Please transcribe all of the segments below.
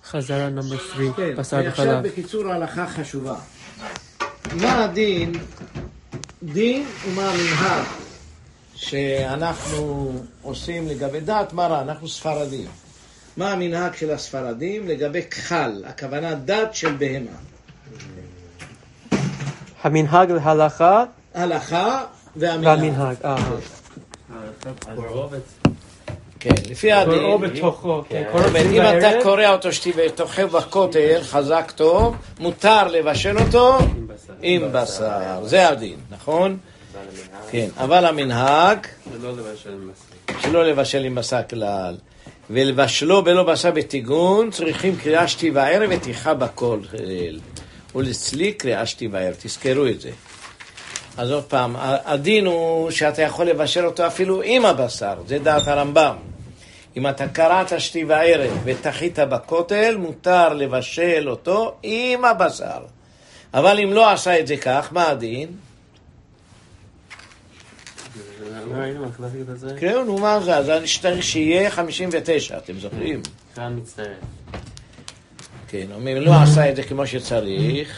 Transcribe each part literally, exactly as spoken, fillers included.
חזרה נאמבר שלוש, כן, בשר ועכשיו וחלב. בקיצור ההלכה חשובה. מה הדין? דין ומה המנהג שאנחנו עושים לגבי דעת מראה, אנחנו ספרדים. מה המנהג של הספרדים לגבי כחל, הכוונה דת של בהמה? המנהג להלכה הלכה והמנהג. והמנהג. אה. כן, לפי הדין. קוראו בתוכו. אם אתה קורא אותו שתאכל בכותל חזק טוב, מותר לבשל אותו עם בשר. זה הדין, נכון? כן, אבל המנהג שלא לבשל עם בשר כלל, ולבשלו בלא בשר בתיגון, צריכים קריאה שתי וערב ותיכה בכל, ולצליק קריאה שתי וערב, תזכרו את זה. אז עוד פעם, הדין הוא שאתה יכול לבשל אותו אפילו עם הבשר, זה דעת הרמב"ם. אם אתה קראת שתי וערב ותחית בכותל, מותר לבשל אותו עם הבשר. אבל אם לא עשה את זה כך, מה הדין? קראו, נו מה זה? אז אני צריך שיהיה חמישים ותשע, אתם זוכרים? כאן מצטער. כן, אם לא עשה את זה כמו שצריך,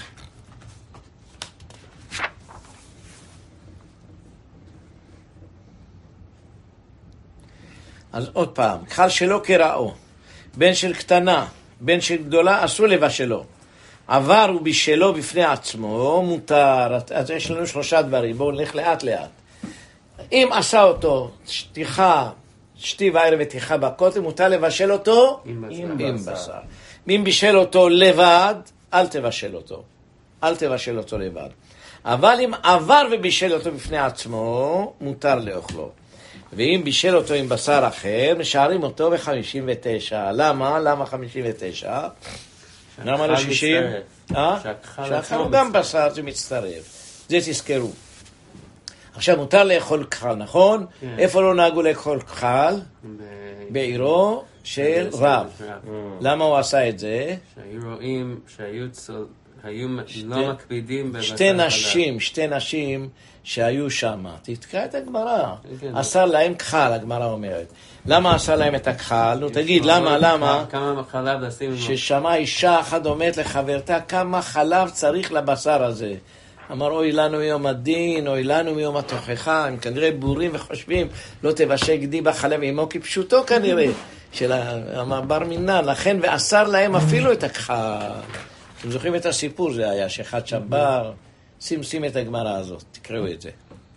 אז עוד פעם, כחל שלא קראו, בין של קטנה, בין של גדולה, אסור לבשלו. עבר הוא בשלו בפני עצמו, מותר. אז יש לנו שלושה דברים, בואו נלך לאט לאט. אם עשה אותו שטיחה, שתי וערב ותיכה בכותל, מותר לבשל אותו עם בשר. עם, עם בשר. אם בישל אותו לבד, אל תבשל אותו. אל תבשל אותו לבד. אבל אם עבר ובישל אותו בפני עצמו, מותר לאכלו. ואם בישל אותו עם בשר אחר, משארים אותו ב-חמישים ותשע. למה? למה חמישים ותשע? למה לא שישים? שהכחל הוא גם בשר, זה מצטרף. זה תזכרו. עכשיו מותר לאכול כחל, נכון? איפה לא נהגו לאכול כחל? בעירו של רב. למה הוא עשה את זה? שהיו רואים שהיו לא מקפידים בבשר שתי חלב. נשים, שתי נשים שהיו שם. תתקרא את הגמרא. עשה להם כחל, הגמרא אומרת. למה עשה להם את הכחל? נו תגיד, למה, למה? כמה חלב לשים? ששמע אישה אחת אומרת לחברתה, כמה חלב צריך לבשר הזה. אמר, אוי לנו מיום הדין, אוי לנו מיום התוכחה. הם כנראה בורים וחושבים, לא תבשל גדי בחלב עמו, כי פשוטו כנראה. של המבר מינן, לכן ואסר להם אפילו את הכחל. אתם זוכרים את הסיפור, זה היה שאחד שבר. שים, שים את הגמרא הזאת, תקראו את זה.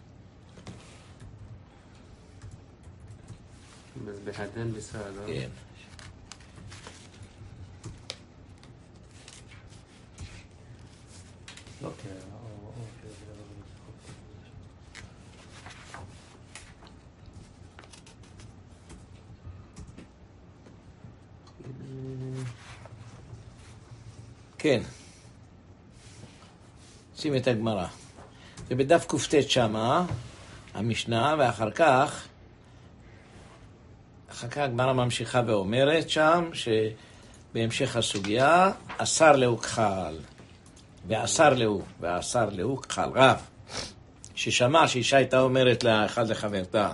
בהדן בשר, לא? כן. אוקיי. כן. שים את הגמרא. זה בדף קופטט שמה, המשנה, ואחר כך, אחר כך הגמרא ממשיכה ואומרת שם, שבהמשך הסוגיה, אסר לו כחל, ואסר לו, ואסר לו כחל, רב, ששמע שאישה הייתה אומרת לאחד לחברתה.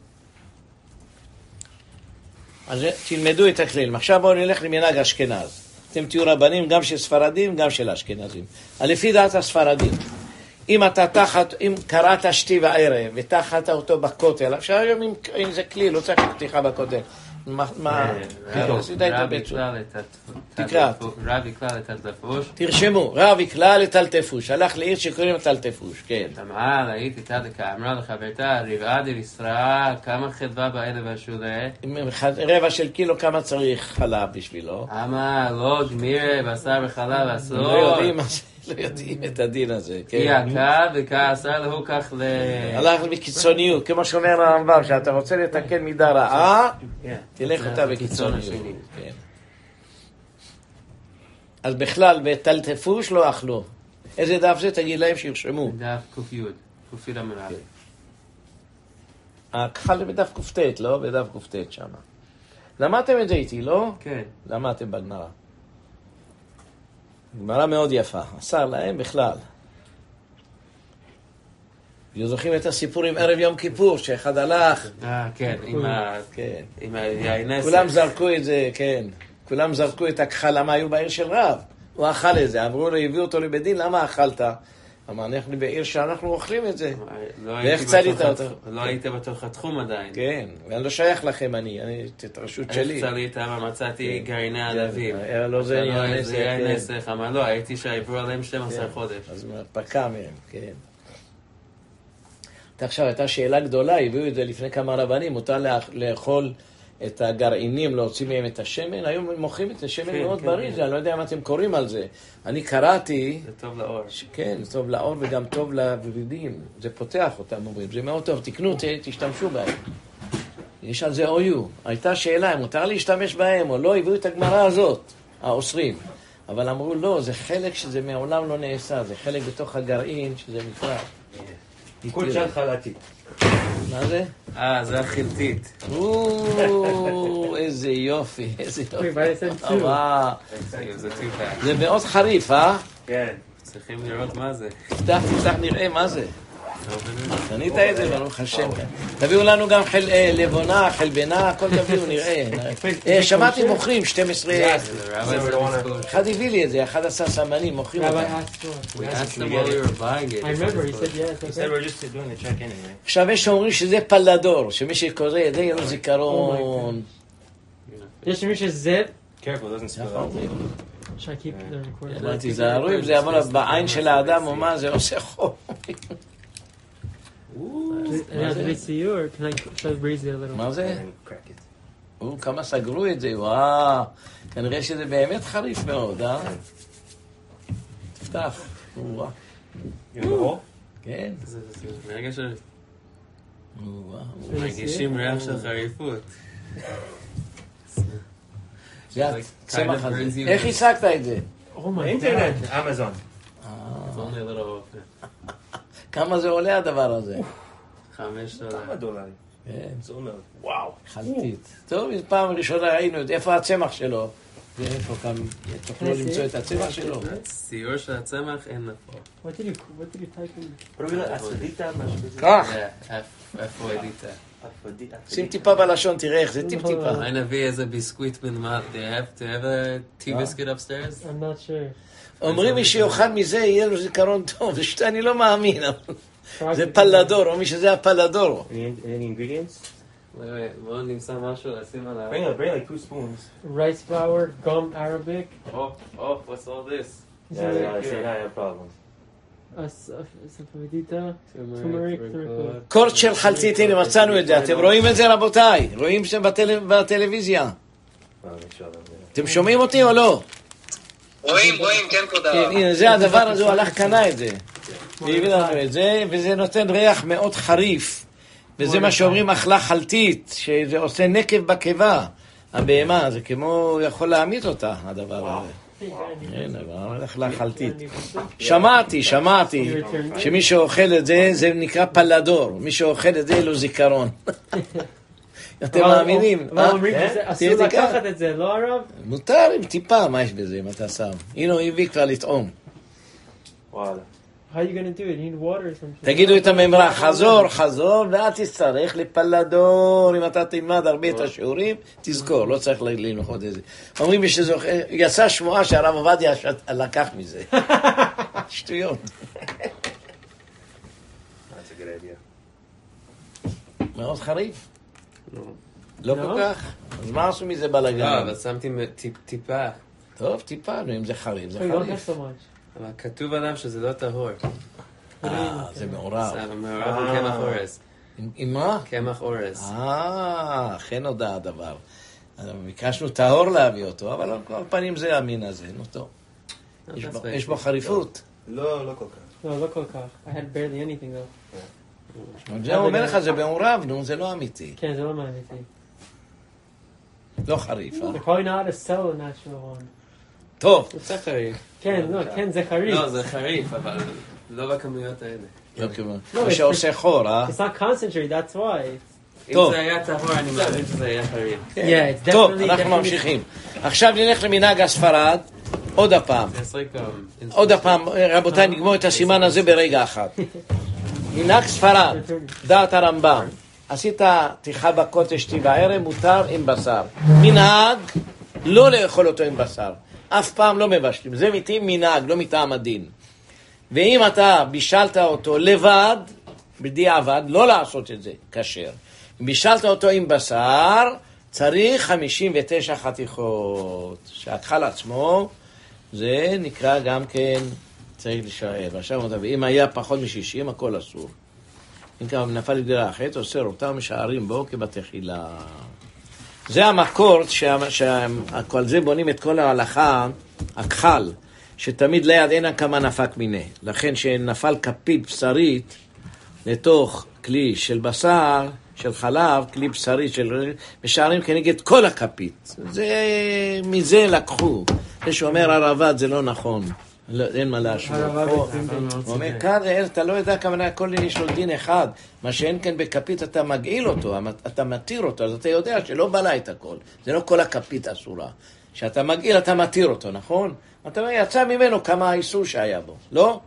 אז תלמדו את הכלילים. עכשיו בואו נלך למנהג אשכנז. אתם תהיו רבנים גם של ספרדים, גם של אשכנזים. לפי דעת הספרדים, אם אתה תחת, אם קראת שתי וערב ותחת אותו בכותל, אפשר היום אם, אם זה כלי, לא צריך פתיחה בכותל. מה, מה, רב יקלל את הטלטפוש. תרשמו, רב יקלל את הטלטפוש. הלך לעיר שקוראים את הטלטפוש, כן. אמרה, הייתי תדקה, אמרה לחברתה, רבעה דליסרה, כמה חדווה באלה והשולה? רבע של קילו, כמה צריך חלב בשבילו? אמרה, לא גמירה, בשר וחלב, אסור. לא יודעים מה זה. לא יודעים את הדין הזה, כן. כי עקה וכעשר לו כך ל... הלך בקיצוניות, כמו שאומר הרמב"ם, שאתה רוצה לתקן מידה רעה, תלך אותה בקיצוניות. אז בכלל, בטלטפוש לא אכלו. איזה דף זה? תגיד להם שירשמו. דף קופיוד, קופיוד המראה. הכחל זה בדף קופטט, לא? בדף קופטט שם. למדתם את זה איתי, לא? כן. למדתם בגמרא. גמרא מאוד יפה, אסר להם בכלל. זוכרים את הסיפור עם ערב יום כיפור, שאחד הלך. אה, כן, עם ה... כן. עם היין נסך. כולם זרקו את זה, כן. כולם זרקו את הכחל, למה היו בעיר של רב? הוא אכל את זה, אמרו לו, הביאו אותו לבית דין, למה אכלת? אמר, אנחנו בעיר שאנחנו אוכלים את זה. ואיך צלית אותו? לא היית בתוך התחום עדיין. כן, ואני לא שייך לכם, אני, אני, את הרשות שלי. איך צלית? אבל מצאתי גרעיני ענבים. לא זה נסך. זה היה נסך, אבל לא, הייתי שעברו עליהם שנים עשר חודש. אז פקע מהם, כן. עכשיו, הייתה שאלה גדולה, הביאו את זה לפני כמה רבנים, מותר לאכול את הגרעינים, להוציא מהם את השמן, היום הם מוכרים את השמן כן, מאוד כן, בריא, כן. אני לא יודע אם אתם קוראים על זה. אני קראתי, זה טוב לאור. כן, זה טוב לאור וגם טוב לוורידים, זה פותח אותם, אומרים, זה מאוד טוב, תקנו, ת, תשתמשו בהם. יש על זה או יו. הייתה שאלה, אם מותר להשתמש בהם או לא, הביאו את הגמרא הזאת, האוסרים. אבל אמרו, לא, זה חלק שזה מעולם לא נעשה, זה חלק בתוך הגרעין שזה נקרא. כול שעת חלתית. מה זה? אה, זה החלטית. או, איזה יופי, איזה יופי. Wait, וואו. זה טיפה. זה מאוד חריף, אה? כן. צריכים לראות מה זה. תפתח, תפתח, נראה מה זה. קנית את זה, ברוך השם. תביאו לנו גם חל- אה, לבונה, חלבנה, הכל תביאו, נראה. אה, שמעתי מוכרים, שתים עשרה. אחד הביא לי את זה, אחד עשה סמנים, מוכרים Rabbi אותם. asked for it. We asked them while we were buying it. I remember he said yes. He Okay. said we're just doing the check anyway. עכשיו יש שאומרים שזה פלדור, שמי שקורא את זה יהיה לו זיכרון. יש מי שזה... Careful, it doesn't spill נכון. Should I keep the recording? אמרתי, תיזהרו אם זה יעבור בעין של האדם או מה, זה עושה חום. Yeah, did it see you or can I should I raise it a little? מה זה? and crack it. או, כמה סגרו את זה, וואו. כנראה שזה באמת חריף מאוד, אה? תפתח. וואו. You know the hole? כן. זה- זה- זה- ברגע וואו. שמרגישים ריח של חריפות. זה like הצמח kind of הזה. burns you. איך השגת את זה? Oh my Internet, god. Amazon. It's only a little... כמה זה עולה הדבר הזה? חמש דולר. כמה דולרים? כן, זה אומר. וואו, חלטית. טוב, פעם ראשונה ראינו, איפה הצמח שלו? ואיפה כאן, תוכלו למצוא את הצמח שלו? ציור של הצמח אין לפה. What did you what did you type in? פרובילה, אספדיטה, משהו כזה. קח, איפה עדית? אפודיטה. שים טיפה בלשון, תראה איך זה טיפ-טיפה. אולי נביא איזה ביסקוויט מלמד. Do you have to have a tea biscuit upstairs? I'm not sure. אומרים מי שיאכל מזה יהיה לו זיכרון טוב, זה שאתה אני לא מאמין, אבל Try זה to- פלדור, או מי שזה הפלדור. Any, any ingredients? וואי וואי, בואו נמצא משהו לשים עליו. Bring, a, bring like two spoons. rice flour, gum Arabic, Oh, oh, what's all this? Yeah, yeah, I say I have problems. ספרדיטה, turmeric, turmeric. קורט של חלצית, הנה מצאנו את זה, אתם רואים את זה רבותיי? רואים שם בטל- בטלוויזיה? Well, make sure that- אתם שומעים אותי או לא? רואים, רואים, כן תודה. כן, הנה, זה הדבר הזה, הוא הלך קנה את זה. והביא לנו את זה, וזה נותן ריח מאוד חריף. וזה מה שאומרים אכלה חלטית, שזה עושה נקב בקיבה. הבהמה, זה כמו, יכול להמית אותה, הדבר הזה. כן, אבל אכלה חלטית. שמעתי, שמעתי, שמי שאוכל את זה, זה נקרא פלדור. מי שאוכל את זה, יהיה לו זיכרון. אתם מאמינים? אבל אומרים אה? שזה תהיה אסור דקה. לקחת את זה, לא הרב? מותר עם טיפה, מה יש בזה, אם אתה שם? הנה, הוא הביא כבר לטעום. וואלה. How are you gonna do it? You need water or something. תגידו את הממרה, חזור, חזור, ואל תצטרך לפלדור. אם אתה תלמד הרבה את השיעורים, תזכור, לא צריך ללמוד את זה. אומרים לי שזה, יצא שמועה שהרב עובדיה שת- לקח מזה. שטויות. That's a good idea. מאוד חריף. לא. לא לא? כל כך. אז מה עשו מזה לא, בלגן? אבל שמתי מ- טיפ- טיפה. טוב, טיפה, נו, אם זה חריף, זה Oh, you don't have חריף. so much. אבל כתוב עליו שזה לא טהור. אה, זה מעורב. זה מעורב עם קמח אורז. עם- עם מה? קמח אורז. אה, אכן הודע הדבר. אז ביקשנו טהור להביא אותו, אבל על כל פנים זה המין הזה, נו טוב. יש בו- יש בו חריפות. לא, לא כל כך. No, לא כל כך. I had barely anything though. זה אומר לך, זה מעורב, נו, זה לא אמיתי. כן, זה לא מעניין אותי. לא חריף, אה? They're probably not how to sell a natural one. טוב, זה חריף. כן, לא, כן, זה חריף. לא, זה חריף, אבל לא בכמויות האלה. לא כמו... לא, מה שעושה חור, אה? It's not concentrated, that's why. אם טוב. זה היה טהור, אני מאמין שזה היה חריף. Yeah, it's טוב, definitely- אנחנו definitely- ממשיכים. עכשיו נלך למנהג הספרד, עוד הפעם. It's like, um, עוד הפעם, רבותיי, נגמור את הסימן הזה ברגע אחד. מנהג ספרד, דעת הרמב"ם. עשית תיכה בקודש בערב, מותר עם בשר. מנהג לא לאכול אותו עם בשר. אף פעם לא מבשלים. זה מתאים מנהג, לא מטעם הדין. ואם אתה בישלת אותו לבד, בדיעבד, לא לעשות את זה כשר. אם בישלת אותו עם בשר, צריך חמישים ותשע חתיכות. שהאכל עצמו, זה נקרא גם כן, צריך לשער. עכשיו, ואם היה פחות מ-שישים, הכל אסור. אם כמה נפל לגדרה אחרת, אוסר אותם משערים בו כבתחילה. זה המקור, שעל זה בונים את כל ההלכה, הכחל, שתמיד ליד אין כמה נפק מיני. לכן שנפל כפית בשרית לתוך כלי של בשר, של חלב, כלי בשרית של משערים כנגד כל הכפית. זה, מזה לקחו. זה שאומר הרב"ד זה לא נכון. לא, אין מה להשוות. הוא אומר, כאן אתה לא יודע כמה הכל יש לו דין אחד. מה שאין כן בכפית אתה מגעיל אותו, אתה מתיר אותו, אז אתה יודע שלא בלה את הכל. זה לא כל הכפית אסורה. כשאתה מגעיל אתה מתיר אותו, נכון? אתה אומר, יצא ממנו כמה האיסור שהיה בו, לא?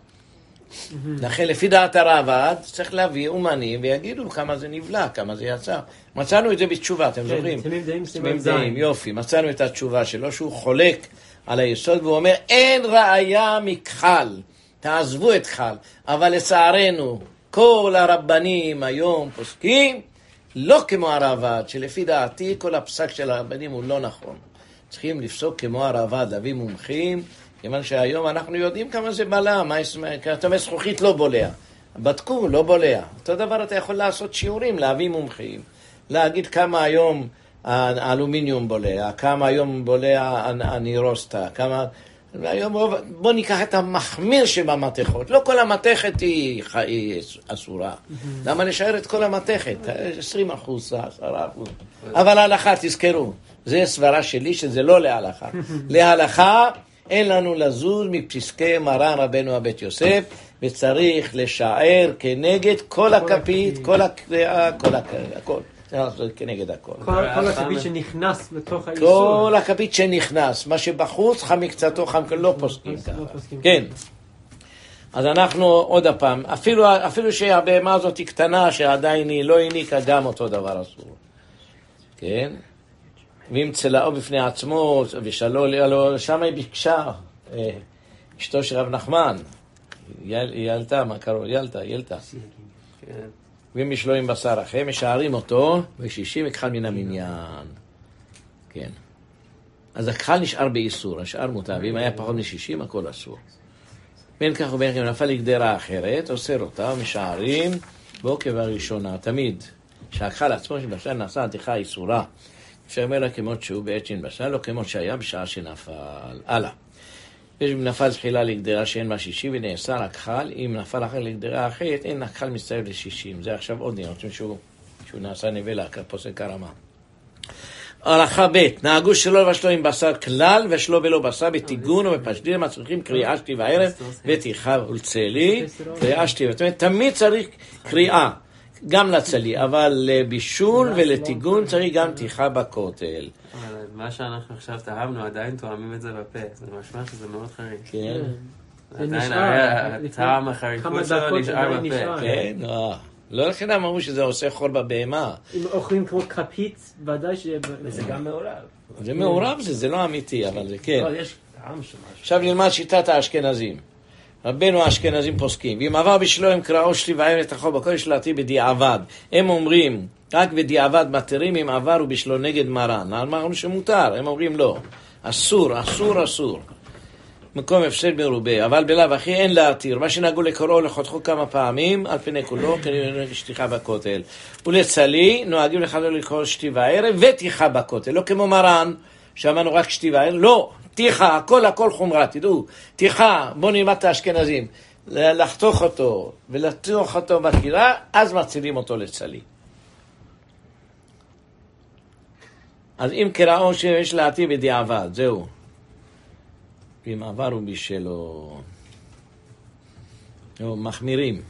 לכן לפי דעת הרב"ד צריך להביא אומנים ויגידו כמה זה נבלע, כמה זה יצא. מצאנו את זה בתשובה, אתם זוכרים? תמים דעים, יופי. מצאנו את התשובה שלו שהוא חולק על היסוד והוא אומר אין ראיה מכחל, תעזבו את חל. אבל לצערנו כל הרבנים היום פוסקים לא כמו הרב"ד, שלפי דעתי כל הפסק של הרבנים הוא לא נכון. צריכים לפסוק כמו הרב"ד, להביא מומחים, כיוון שהיום אנחנו יודעים כמה זה בלע, מה אתה אומר זכוכית לא בולע, בדקו לא בולע. אותו דבר אתה יכול לעשות שיעורים, להביא מומחים, להגיד כמה היום האלומיניום בולע, כמה היום בולע הנירוסטה, כמה... היום בוא ניקח את המחמיר שבמתכות, לא כל המתכת היא, היא אסורה. למה נשאר את כל המתכת? עשרים אחוז, עשרה אחוז. אבל ההלכה, תזכרו, זה סברה שלי שזה לא להלכה. להלכה אין לנו לזוז מפסקי מרן רבנו הבית יוסף, וצריך לשער כנגד כל הכפית, כל הקריאה, כל הכל. צריך לעשות כנגד הכל. כל הכפית שנכנס לתוך האיסור. כל הכפית שנכנס, מה שבחוץ חם מקצתו חם, לא פוסקים ככה. כן. אז אנחנו עוד הפעם, אפילו, אפילו שהבהמה הזאת היא קטנה, שעדיין היא לא הניקה, גם אותו דבר אסור. כן? ואם צלעו בפני עצמו, ושלו, שם היא ביקשה, אשתו של רב נחמן, ילתה, מה קראו? ילתה, ילתה. ואם יש לו עם בשר אחר, משערים אותו, ושישים הכחל מן המניין. כן. אז הכחל נשאר באיסור, השאר מותר, ואם היה פחות משישים, הכל אסור. בין כך ובין כך, נפל לגדרה אחרת, אוסר אותה, משערים, בעוקב הראשונה, תמיד, שהכחל עצמו של בשר נעשה עתיכה איסורה. אפשר אומר לה כמות שהוא בעת שנבשל, לא כמות שהיה בשעה שנפל. הלאה. יש נפל זחילה לגדרה שאין בה שישי ונאסר הכחל, אם נפל אחר לגדרה אחרת, אין הכחל מצטרף לשישים. זה עכשיו עוד נראה, שהוא, שהוא נעשה נבלה, פוסק הרמה. הלכה ב' נהגו שלא לבשלו עם בשר כלל, ושלו בלא בשר בתיגון ובפשדיר, מצריכים קריאה שתי וערב, ותיכה ולצלי, קריאה שתי. זאת אומרת, תמיד צריך קריאה. גם לצלי, אבל לבישול ולתיגון צריך גם תיכה בכותל. אבל מה שאנחנו עכשיו תאהבנו, עדיין תואמים את זה בפה. זה משמע שזה מאוד חריג. כן. עדיין הטעם החריפות שלו נשאר בפה. כן, לא לכן אמרו שזה עושה חול בבהמה. אם אוכלים כמו כפית, ודאי ש... וזה גם מעורב. זה מעורב, זה לא אמיתי, אבל זה כן. לא, יש טעם של משהו. עכשיו נלמד שיטת האשכנזים. רבנו האשכנזים פוסקים, ואם עבר בשלו הם קראו שתי וערב את החול בקודש להתי בדיעבד. הם אומרים, רק בדיעבד מתירים אם עבר ובשלו נגד מרן. אמרנו שמותר, הם אומרים לא. אסור, אסור, אסור. מקום הפסד מרובה, אבל בלאו הכי אין להתיר. מה שנהגו לקוראו לחותכו כמה פעמים, על פני כולו, כנראה שתיכה בכותל. ולצלי, נוהגים לחלו לקרוא שתי וערב ותיכה בכותל. לא כמו מרן, שאמרנו רק שתי וערב, לא. תיכה, הכל הכל חומרה, תדעו, תיכה, בוא נלמד את האשכנזים, לחתוך אותו ולתוך אותו בקירה, אז מצילים אותו לצלי. אז אם קראו שיש להתי בדיעבד, זהו. אם עברו בשלו, מחמירים.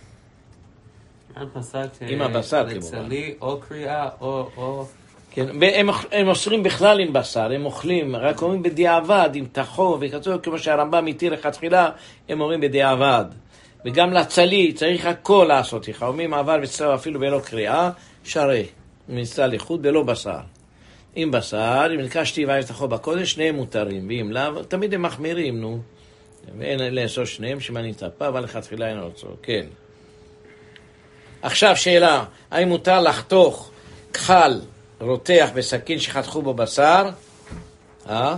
עם הבשר כמובן. לצלי או קריאה או... או... כן, הם, הם אוסרים בכלל עם בשר, הם אוכלים, רק אומרים בדיעבד, עם תחו וכתוב, כמו שהרמב"ם מתיר לכתחילה, הם אומרים בדיעבד. וגם לצלי צריך הכל לעשות, אומרים עבר בצלו אפילו בלא קריאה, שרי, מצל איחוד בלא בשר. עם בשר, אם נקרא שתיבה יפתחו בקודש, שניהם מותרים, ואם לאו, תמיד הם מחמירים, נו. ואין לאסור שניהם, שמנית פה, אבל לכתחילה אין רוצה, כן. עכשיו שאלה, האם מותר לחתוך כחל רותח בסכין שחתכו בו בשר? אה?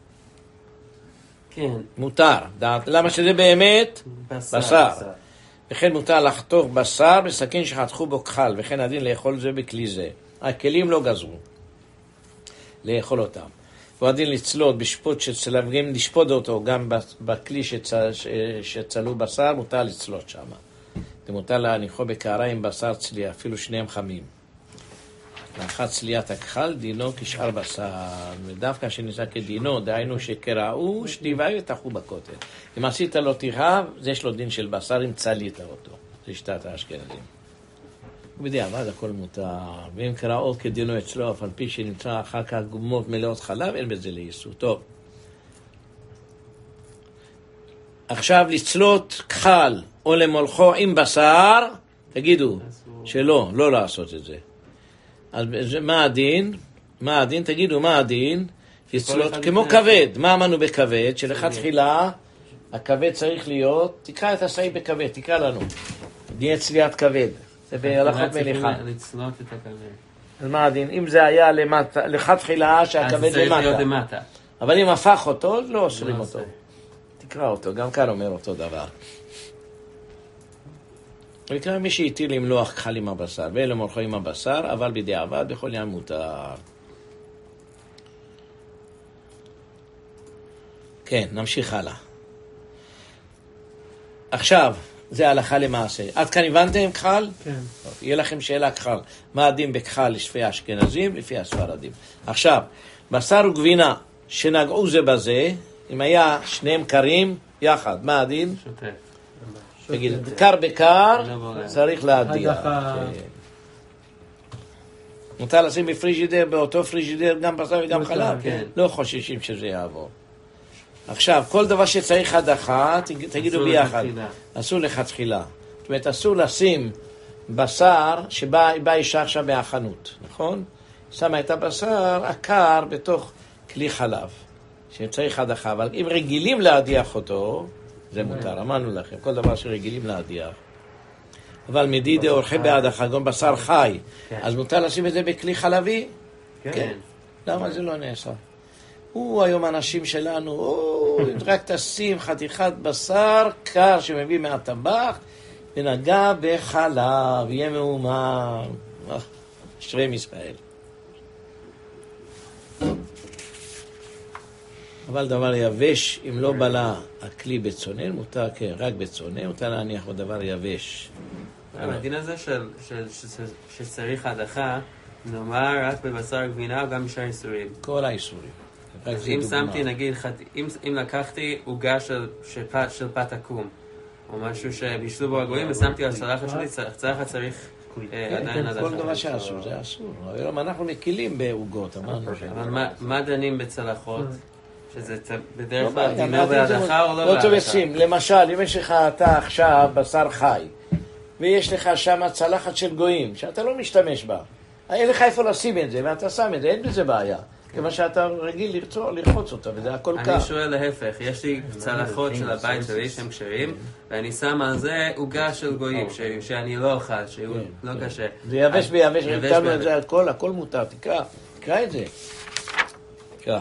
כן. מותר. למה שזה באמת? בשר. בשר. וכן מותר לחתוך בשר בסכין שחתכו בו כחל, וכן הדין לאכול זה בכלי זה. הכלים לא גזרו לאכול אותם. והדין לצלות בשפוט שצלם, גם לשפוט אותו גם בכלי שצל, שצלו בשר, מותר לצלות שם. זה מותר להניחו בקערה עם בשר צליה, אפילו שניהם חמים. לאחת צליית הכחל, דינו כשאר בשר. ודווקא שנמצא כדינו, דהיינו שקראו, שתיבה יתחו בכותל. אם עשית לו תרעב, זה יש לו דין של בשר, אם צלית אותו. זה שיטת האשכנזים. ובדיעבד הכל מותר. ואם קראו כדינו אצלו, אף על פי שנמצא אחר כך גומות מלאות חלב, אין בזה לאיסור. טוב. עכשיו לצלות כחל או למולכו עם בשר, תגידו שלא, לא לעשות את זה. אז מה הדין? מה הדין? תגידו, מה הדין? לצלות כמו כבד. מה אמרנו בכבד? שלכתחילה הכבד צריך להיות, תקרא את הסעיף בכבד, תקרא לנו. דין צליית כבד. זה בהלכות מליחה. לצלות את הכבד. אז מה הדין? אם זה היה למטה, לכתחילה שהכבד למטה. אבל אם הפך אותו, לא אוסרים אותו. תקרא אותו, גם כאן אומר אותו דבר. ויקרא מי שהטיל למלוח כחל עם הבשר, ואלה מולכו עם הבשר, אבל בדיעבד בכל ים מותר. כן, נמשיך הלאה. עכשיו, זה הלכה למעשה. עד כאן הבנתם כחל? כן. טוב, יהיה לכם שאלה כחל. מה הדין בכחל לפי האשכנזים, לפי הספרדים? עכשיו, בשר וגבינה שנגעו זה בזה, אם היה שניהם קרים יחד, מה הדין? שוטף. תגיד, קר בקר, צריך להדיח. מותר לשים בפריג'ידר, באותו פריג'ידר, גם בשר וגם חלב? לא חוששים שזה יעבור. עכשיו, כל דבר שצריך הדחה, תגידו ביחד. אסור לכתחילה. זאת אומרת, אסור לשים בשר שבא אישה עכשיו מהחנות, נכון? שמה את הבשר הקר בתוך כלי חלב, שצריך הדחה. אבל אם רגילים להדיח אותו, זה מותר, אמרנו לכם, כל דבר שרגילים להדיח. אבל מדידה אורחי בהדחה, גם בשר חי, אז מותר לשים את זה בכלי חלבי? כן. למה זה לא נעשה? הוא היום האנשים שלנו, אם רק תשים חתיכת בשר קר שמביא מהטבח, ונגע בחלב, יהיה מאומן. אשרי ישראל. אבל דבר יבש, אם לא בלה הכלי בצונן, מותר, כן, רק בצונן, מותר להניח בדבר יבש. הדין הזה שצריך הדחה, נאמר רק בבשר גבינה או גם בשאר איסורים. כל האיסורים. אז אם שמתי, נגיד, אם לקחתי עוגה של פת עקום, או משהו שבישלו בו הגויים, ושמתי על צלחת שלי, צלחת צריך עדיין הדחה. כל דבר שאסור, זה אסור. היום אנחנו מקילים בעוגות, אמרנו. אבל מה דנים בצלחות? שזה בדרך כלל דינו בהדחה או לא בהדחה? לא תובסים, למשל, אם יש לך אתה עכשיו בשר חי, ויש לך שם צלחת של גויים, שאתה לא משתמש בה, אין לך איפה לשים את זה, ואתה שם את זה, אין בזה בעיה. כיוון שאתה רגיל לרחוץ אותה, וזה הכל קר. אני שואל להפך, יש לי צלחות של הבית שלי שהם כשרים, ואני שם על זה עוגה של גויים, שאני לא אוכל, שהוא לא קשה. זה יבש ביבש, רקדנו את זה הכל, הכל מותר, תקרא, תקרא את זה. תקרא.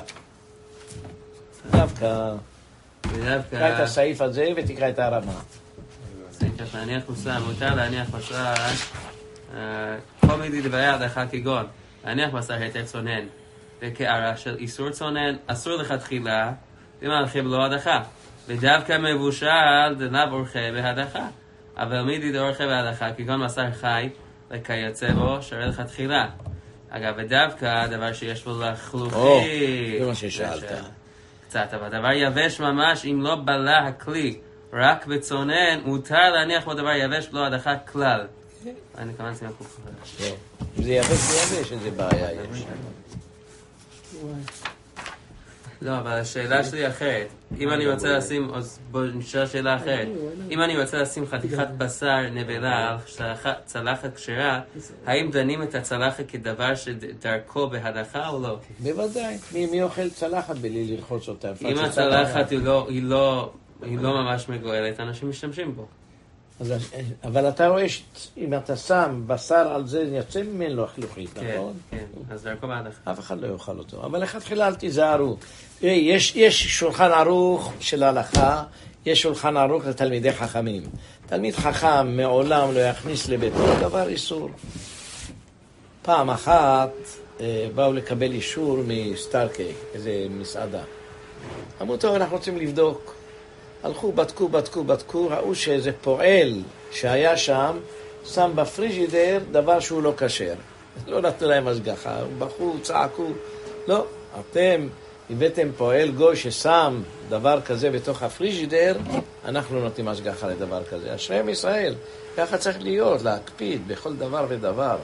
דווקא, תקרא את הסעיף הזה ותקרא את הרמה. סעיף להניח בשר, מותר להניח בשר, כל מיני דברי הדחה כגון, להניח בשר היתר צונן, וקערה של איסור צונן, אסור לכתחילה, ומהלכים בלא הדחה. ודווקא מבושל דנב אורחה בהדחה. אבל מידי דאורחה בהדחה, כגון בשר חי, וכיוצא בו שווה לכתחילה. אגב, ודווקא דבר שיש בו לחלוכי... או, זה מה ששאלת. קצת, אבל דבר יבש ממש, אם לא בלה הכלי, רק בצונן, מותר להניח בו דבר יבש בלא הדחה כלל. אני כמובן סימן כוף חדש. אם זה יבש ויבש, איזה בעיה יש. לא, אבל השאלה שלי אחרת. אם אני רוצה לשים, אז בואו נשאל שאלה אחרת. אם אני רוצה לשים חתיכת בשר נבלה על צלחת כשרה, האם דנים את הצלחת כדבר שדרכו בהדחה או לא? בוודאי. מי, מי אוכל צלחת בלי לרחוץ אותה? אם הצלחת היא לא, היא לא, היא לא ממש מגואלת, אנשים משתמשים בו. אז, אבל אתה רואה שאם אתה שם בשר על זה, יוצא ממנו חלוכית, נכון? כן, כן, אז דרכו בהדחה. אף אחד לא יאכל אותו. אבל לכתחילה אל תיזהרו. יש, יש שולחן ערוך של ההלכה, יש שולחן ערוך לתלמידי חכמים. תלמיד חכם מעולם לא יכניס לביתו דבר איסור. פעם אחת באו לקבל אישור מסטארקי, איזה מסעדה. אמרו טוב, אנחנו רוצים לבדוק. הלכו, בדקו, בדקו, בדקו, ראו שאיזה פועל שהיה שם, שם בפריג'ידר דבר שהוא לא כשר. לא נתנו להם השגחה, בחו, צעקו. לא, אתם הבאתם פועל גוי ששם דבר כזה בתוך הפריג'ידר, אנחנו נותנים השגחה לדבר כזה. אשריהם ישראל, ככה צריך להיות, להקפיד בכל דבר ודבר.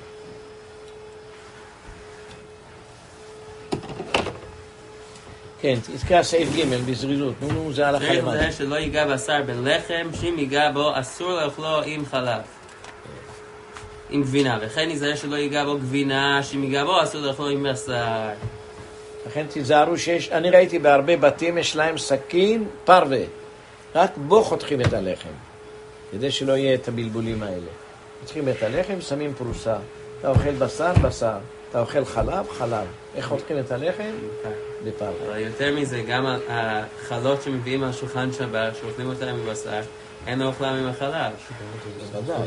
כן, תזכר סעיף ג' בזריזות, נו נו, זה הלכה למעלה. זה שלא ייגע בשר בלחם, שאם ייגע בו אסור לאכלו עם חלב. עם גבינה, וכן יזהר שלא ייגע בו גבינה, שאם ייגע בו אסור לאכלו עם בשר. לכן תזהרו שיש, אני ראיתי בהרבה בתים יש להם סכין פרווה, רק בו חותכים את הלחם, כדי שלא יהיה את הבלבולים האלה. חותכים את הלחם, שמים פרוסה, אתה אוכל בשר, בשר, אתה אוכל חלב, חלב. איך חותכים את הלחם? בפרווה. אבל יותר מזה, גם החלות שמביאים על שולחן שבת, שאוכלים אותם עם בשר, אין אוכלם עם החלב. ודאי.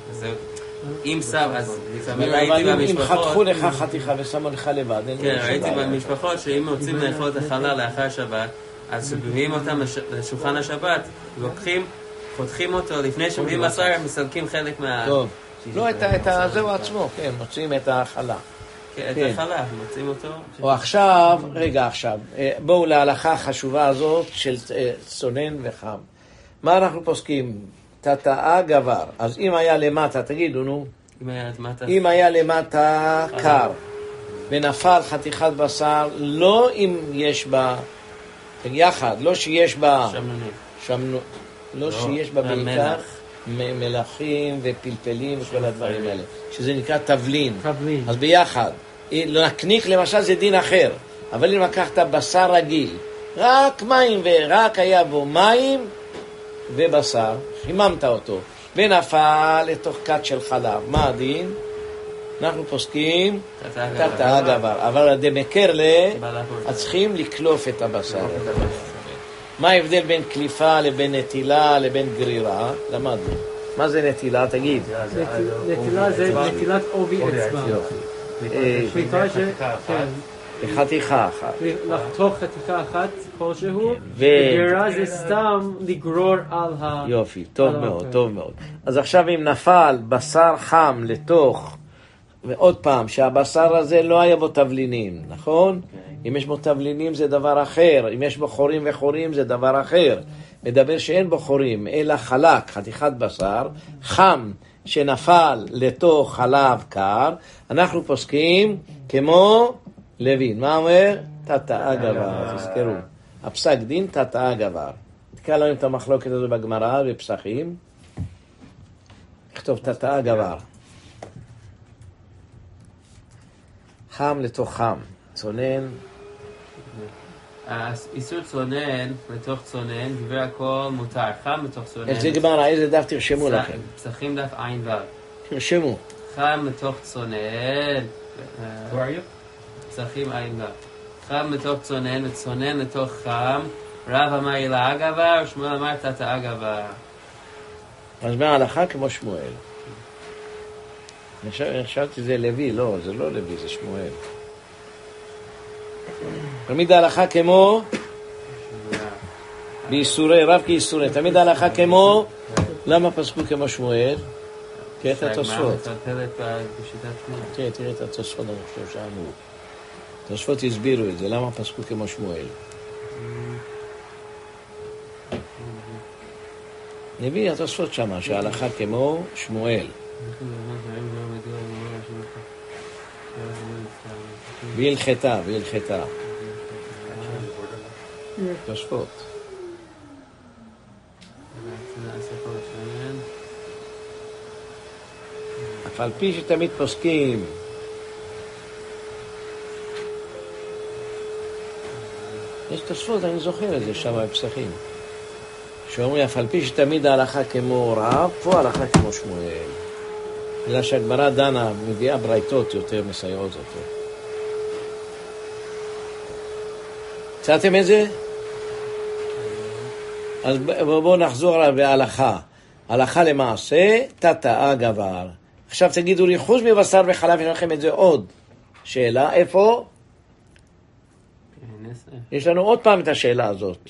אם שם, אז לפעמים אבל ראיתי אם במשפחות... חתכו לך חתיכה ושמו לך לבד, כן, ראיתי במשפחות שאם רוצים לאכול את החלה לאחר שבת, אז כשמביאים אותם לשולחן השבת, לוקחים, חותכים אותו, לפני שמביאים בשר, מסלקים חלק מה... טוב. לא, את הזהו עצמו, כן, מוצאים את החלה. כן, את החלה, מוצאים אותו. או עכשיו, רגע עכשיו, בואו להלכה החשובה הזאת של צונן וחם. מה אנחנו פוסקים? תתאה גבר. אז אם היה למטה, תגידו, נו. אם היה למטה... אם היה למטה קר, ונפל חתיכת בשר, לא אם יש בה, יחד, לא שיש בה... שמנונים. שמנו... לא שיש בה בעיקר מלחים ופלפלים וכל הדברים האלה, שזה נקרא תבלין. תבלין. אז ביחד. נקניק למשל זה דין אחר, אבל אם לקחת בשר רגיל, רק מים ורק היה בו מים ובשר, חיממת אותו, ונפל לתוך כת של חלב. מה הדין? אנחנו פוסקים תתאה גבר, אבל דמקר לה, צריכים לקלוף את הבשר. מה ההבדל בין קליפה לבין נטילה לבין גרירה? למדנו. מה זה נטילה? תגיד. נטילה זה נטילת עובי אצבע. קליפה זה חתיכה אחת. לחתוך חתיכה אחת כלשהו, וגרירה זה סתם לגרור על ה... יופי, טוב מאוד, טוב מאוד. אז עכשיו אם נפל בשר חם לתוך, ועוד פעם, שהבשר הזה לא היה בו תבלינים, נכון? אם יש בו תבלינים זה דבר אחר, אם יש בו חורים וחורים זה דבר אחר. מדבר שאין בו חורים, אלא חלק, חתיכת בשר, חם, שנפל לתוך חלב קר, אנחנו פוסקים כמו לוין. מה אומר? תתאה גבר, תזכרו. הפסק דין תתאה גבר. תקרא לנו את המחלוקת הזו בגמרא, בפסחים. נכתוב תתאה גבר. חם לתוך חם. צונן. איסור צונן לתוך צונן, דבר הכל מותר. חם לתוך צונן. איזה גמרא, איזה דף תרשמו לכם? פסחים דף עין ו'. תרשמו. חם לתוך צונן. פסחים עין ו'. חם לתוך צונן וצונן לתוך חם. רב אמר אלה גבר, שמואל אמר תתאה גבר. אז מה ההלכה? כמו שמואל. אני חשבתי זה לוי, לא, זה לא לוי, זה שמואל. תמיד ההלכה כמו באיסורי, רב כאיסורי, תמיד ההלכה כמו, למה פסקו כמו שמואל? תראה את התוספות. תראה, תראה את התוספות, אני חושב שאמרו. התוספות הסבירו את זה, למה פסקו כמו שמואל? נביא התוספות שמה, שההלכה כמו שמואל. והלכתה, והלכתה. תוספות. אף על פי שתמיד פוסקים יש תוספות, אני זוכר את זה שם בפסחים שאומרים אף על פי שתמיד ההלכה כמו רב, פה ההלכה כמו שמואל, אלא שהגמרא דנה מביאה ברייתות יותר מסייעות אותו. צאתם את זה? אז בואו נחזור עליו בהלכה. הלכה למעשה, תתאה גבר. עכשיו תגידו לי, חוץ מבשר וחלב, יש לכם את זה עוד. שאלה, איפה? יש לנו עוד פעם את השאלה הזאת.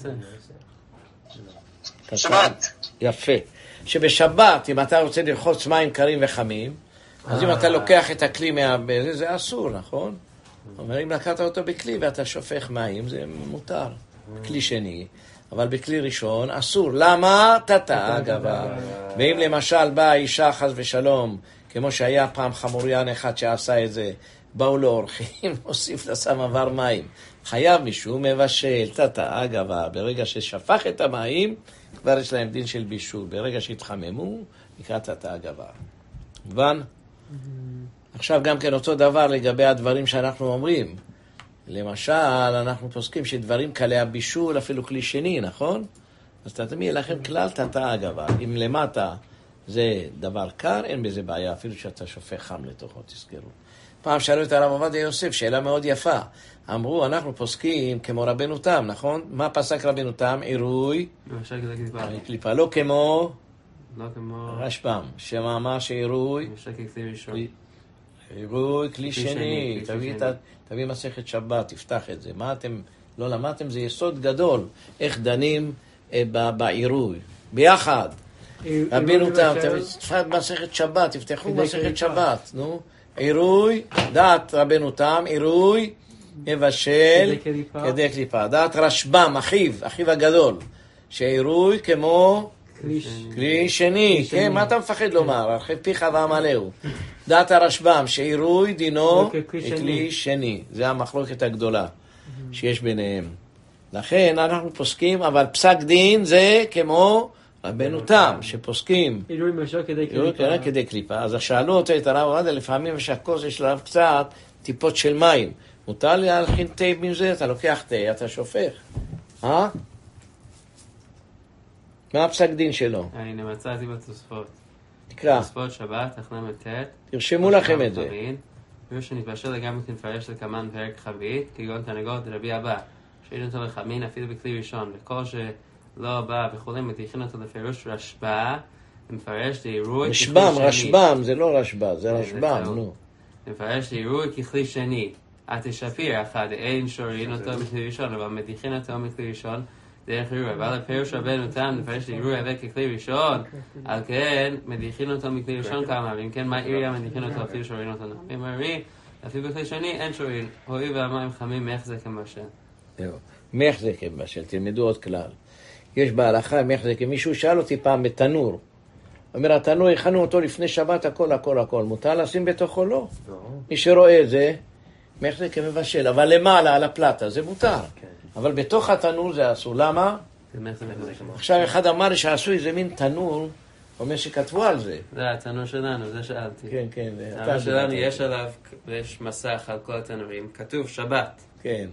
שבת. יפה. שבשבת, אם אתה רוצה לרחוץ מים קרים וחמים, אז אם אתה לוקח את הכלי מהבזה, זה אסור, נכון? אומר, אם לקחת אותו בכלי ואתה שופך מים, זה מותר. כלי שני. אבל בכלי ראשון אסור. למה? תתאה גבר. ואם למשל באה אישה חס ושלום, כמו שהיה פעם חמוריין אחד שעשה את זה, באו לאורחים, הוסיף לשם עבר מים. חייב מישהו מבשל, תתאה גבר. ברגע ששפך את המים, כבר יש להם דין של בישול. ברגע שהתחממו, נקרא תתאה גבר. מובן? עכשיו גם כן אותו דבר לגבי הדברים שאנחנו אומרים. למשל, אנחנו פוסקים שדברים קלי הבישול, אפילו כלי שני, נכון? אז תתמי לכם כלל תתאה גבר. אם למטה זה דבר קר, אין בזה בעיה, אפילו שאתה שופך חם לתוכו, תזכרו. פעם שאלו את הרב עובדיה יוסף, שאלה מאוד יפה. אמרו, אנחנו פוסקים כמו רבנו תם, נכון? מה פסק רבנו תם? עירוי, קליפה, לא כמו לא כמו רשב"ם, שמאמר שעירוי עירוי כלי שני. תביא מסכת שבת, תפתח את זה. מה אתם לא למדתם? זה יסוד גדול, איך דנים בעירוי ביחד. רבינו תם, תפתח מסכת שבת, תפתחו מסכת שבת, נו. עירוי, דעת רבנו תם, עירוי מבשל כדי קליפה. דעת רשב"ם, אחיו, אחיו הגדול, שעירוי כמו כלי שני. כן, מה אתה מפחד לומר? הרחב פיך ועמלהו. דעת הרשב"ם, שעירוי דינו כלי שני. זה המחלוקת הגדולה שיש ביניהם. לכן אנחנו פוסקים, אבל פסק דין זה כמו רבנו תם, שפוסקים עירוי משל כדי קליפה. כדי קליפה. אז שאלו אותו את הרב עובדיה, לפעמים שהכוס יש עליו קצת טיפות של מים. מותר לי להלחין תה מזה? אתה לוקח תה, אתה שופך. אה? מה הפסק דין שלו? הנה, מצאתי בתוספות. תקרא. תוספות שבת, תחנה מ"ט. תרשמו לכם את זה. ביור שנתבשל לגמרי כנפרש לכמן פרק חבית, כגון תנגות רבי הבא, שאין אותו לחמין אפילו בכלי ראשון, וכל שלא בא וכולי, מתיכין אותו לפירוש רשב"א, מפרש לעירוי ככלי שני. רשב"ם, רשב"ם, זה לא רשב"א, זה רשב"ם, נו. מפרש לעירוי ככלי שני. את שפיר אחד, אין שורין אותו מכלי ראשון, אבל מתיכין אותו מכלי ראשון, דרך עירוי. אבל הפירוש רבנו תם, מפרש לעירוי הבא ככלי ראשון, על כן, מדיחין אותו מכלי ראשון כמה, ואם כן, מה עיריה מדיחין אותו אפילו שורין אותו? אמרי, אפילו בכלי שני אין שורין, הואיל והמים חמים, איך זה כמשל? איך זה כמשל, תלמדו עוד כלל. יש בהלכה, איך זה כמישהו שאל אותי פעם בתנור. אומר, התנור, הכנו אותו לפני שבת, הכל, הכל, הכל. מותר לשים בתוכו? לא. מי שרואה את זה, איך זה כמבשל. אבל למעלה, על הפלטה, זה מותר. אבל בתוך התנור זה אסור. למה? עכשיו אחד אמר לי שעשו איזה מין תנור, אומר שכתבו על זה. זה התנור שלנו, זה שאלתי. כן, כן. התנור שלנו יש עליו, יש מסך על כל התנורים, כתוב שבת. כן.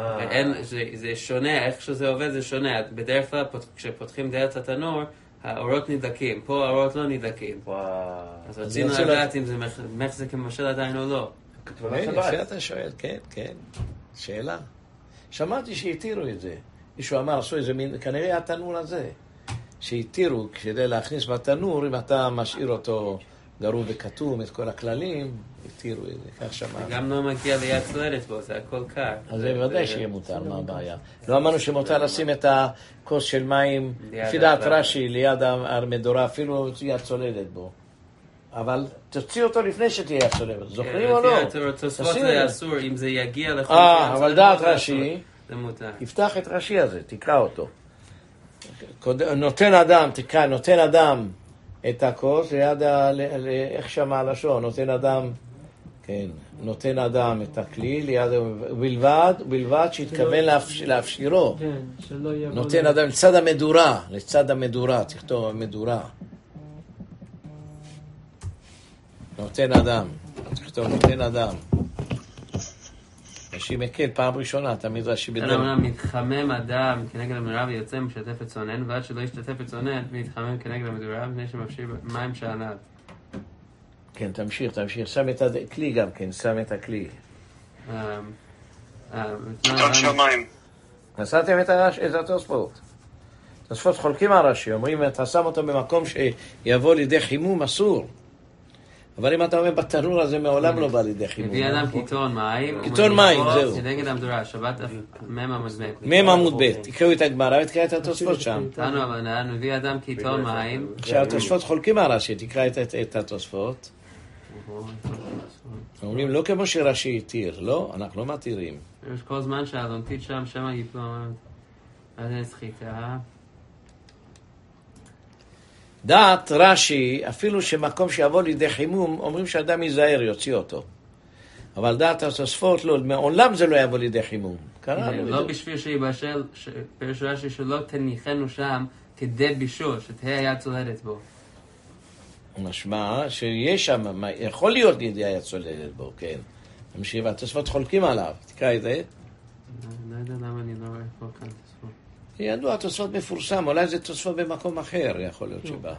זה שונה, איך שזה עובד זה שונה. בדרך כלל כשפותחים דלת התנור, האורות נדלקים. פה האורות לא נדלקים. אז רצינו לדעת אם זה מחזק כמשל עדיין או לא. יפה אתה שואל, כן, כן. שאלה. שמעתי שהתירו את זה. מישהו אמר, עשו איזה מין, כנראה התנור הזה, שהתירו כדי להכניס בתנור, אם אתה משאיר אותו גרוב וכתום, את כל הכללים, התירו את זה, כך שמעתי. גם לא מגיע ליד צללת בו, זה הכל קר. אז זה בוודאי שיהיה מותר, מה הבעיה? לא אמרנו שמותר לשים את הכוס של מים, לפי דעת רש"י, ליד המדורה, אפילו יד צוללת בו. אבל תוציא אותו לפני שתהיה הצולבת, זוכרים או לא? תוספות זה אסור, אם זה יגיע לכל... אה, אבל דעת רש"י, זה מותר. תפתח את רש"י הזה, תקרא אותו. נותן אדם, תקרא, נותן אדם את הכוס ליד, איך שמע הלשון, נותן אדם, כן, נותן אדם את הכלי ליד, בלבד, בלבד שהתכוון להפשירו. כן, שלא יבוא... נותן אדם לצד המדורה, לצד המדורה, תכתוב המדורה. נותן אדם, תכתוב נותן אדם. רש"י מקל, פעם ראשונה, תמיד רש"י בדרך. אלא מתחמם אדם כנגד המדורה ויוצא משתף את צונן, ועד שלא ישתתף את צונן ויתחמם כנגד המדורה, לפני שמפשיר מים שעניו. כן, תמשיך, תמשיך. שם את הכלי גם כן, שם את הכלי. פתאום שמיים. נסעתם את התוספות. תוספות חולקים על רש"י, אומרים, אתה שם אותו במקום שיבוא לידי חימום, אסור. אבל אם אתה אומר בתנור הזה מעולם לא בא לידי חימום. מביא אדם קיטון מים. קיטון מים, זהו. כנגד המדורה, שבת מם עמוד ב'. מם עמוד ב', תקראו את הגמרא ותקרא את התוספות שם. תנו הבנן, מביא אדם קיטון מים. עכשיו התוספות חולקים על רש"י, תקרא את התוספות. אומרים לא כמו שרש"י התיר, לא, אנחנו לא מתירים. יש כל זמן שהאדונתית שם, שמה יפלו, עד סחיטה. דעת רש"י, אפילו שמקום שיבוא לידי חימום, אומרים שאדם ייזהר, יוציא אותו. אבל דעת התוספות, לא, מעולם זה לא יבוא לידי חימום. לא בשביל שיבשל, פרש רש"י שלא תניחנו שם כדי בישול, שתהיה היה צולדת בו. משמע שיש שם, יכול להיות לידי היה צולדת בו, כן. תמשיך, והתוספות חולקים עליו, תקרא את זה. לא יודע למה אני לא רואה פה כאן תוספות. ידוע, התוספות מפורסם, אולי זה תוספות במקום אחר, יכול להיות שבא.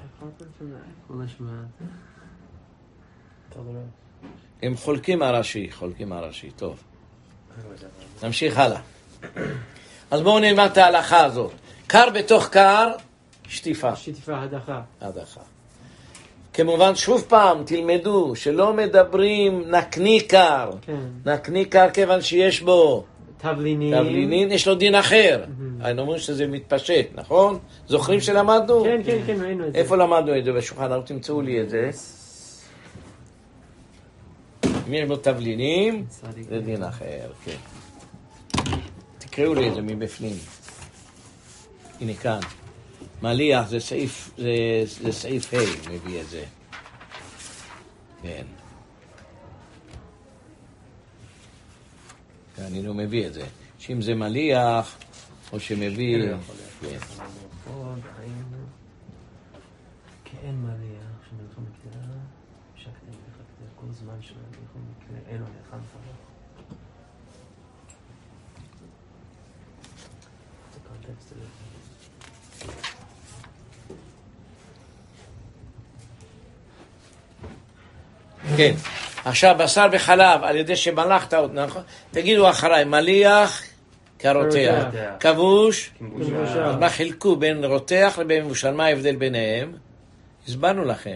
הם חולקים על רש"י, חולקים על רש"י, טוב. נמשיך הלאה. אז בואו נלמד את ההלכה הזאת. קר בתוך קר, שטיפה. שטיפה, הדחה. הדחה. כמובן, שוב פעם, תלמדו שלא מדברים נקני קר. כן. נקני קר כיוון שיש בו תבלינין. תבלינין, יש לו דין אחר. אני אומר שזה מתפשט, נכון? זוכרים שלמדנו? כן, כן, כן, ראינו את זה. איפה למדנו את זה? בשולחן, אבל תמצאו לי את זה. אם יש בו תבלינים, זה דין אחר, כן. תקראו לי את זה מבפנים. הנה כאן. מליח זה סעיף, זה, זה סעיף ה' מביא את זה. כן. אני לא מביא את זה. שאם זה מליח, או שמביא... כן. כאין מליח, שמלכם מקטרה, שקתם וחקתם כל זמן שמלכם מקטרה, אין הולך הנפרה. זה קונטקסט הזה. כן. עכשיו, בשר בחלב, על ידי שמלחת עוד, נכון? תגידו אחריי, מליח כרותח. כבוש, אז מה חילקו בין רותח לבין מבושל? מה ההבדל ביניהם? הסברנו לכם.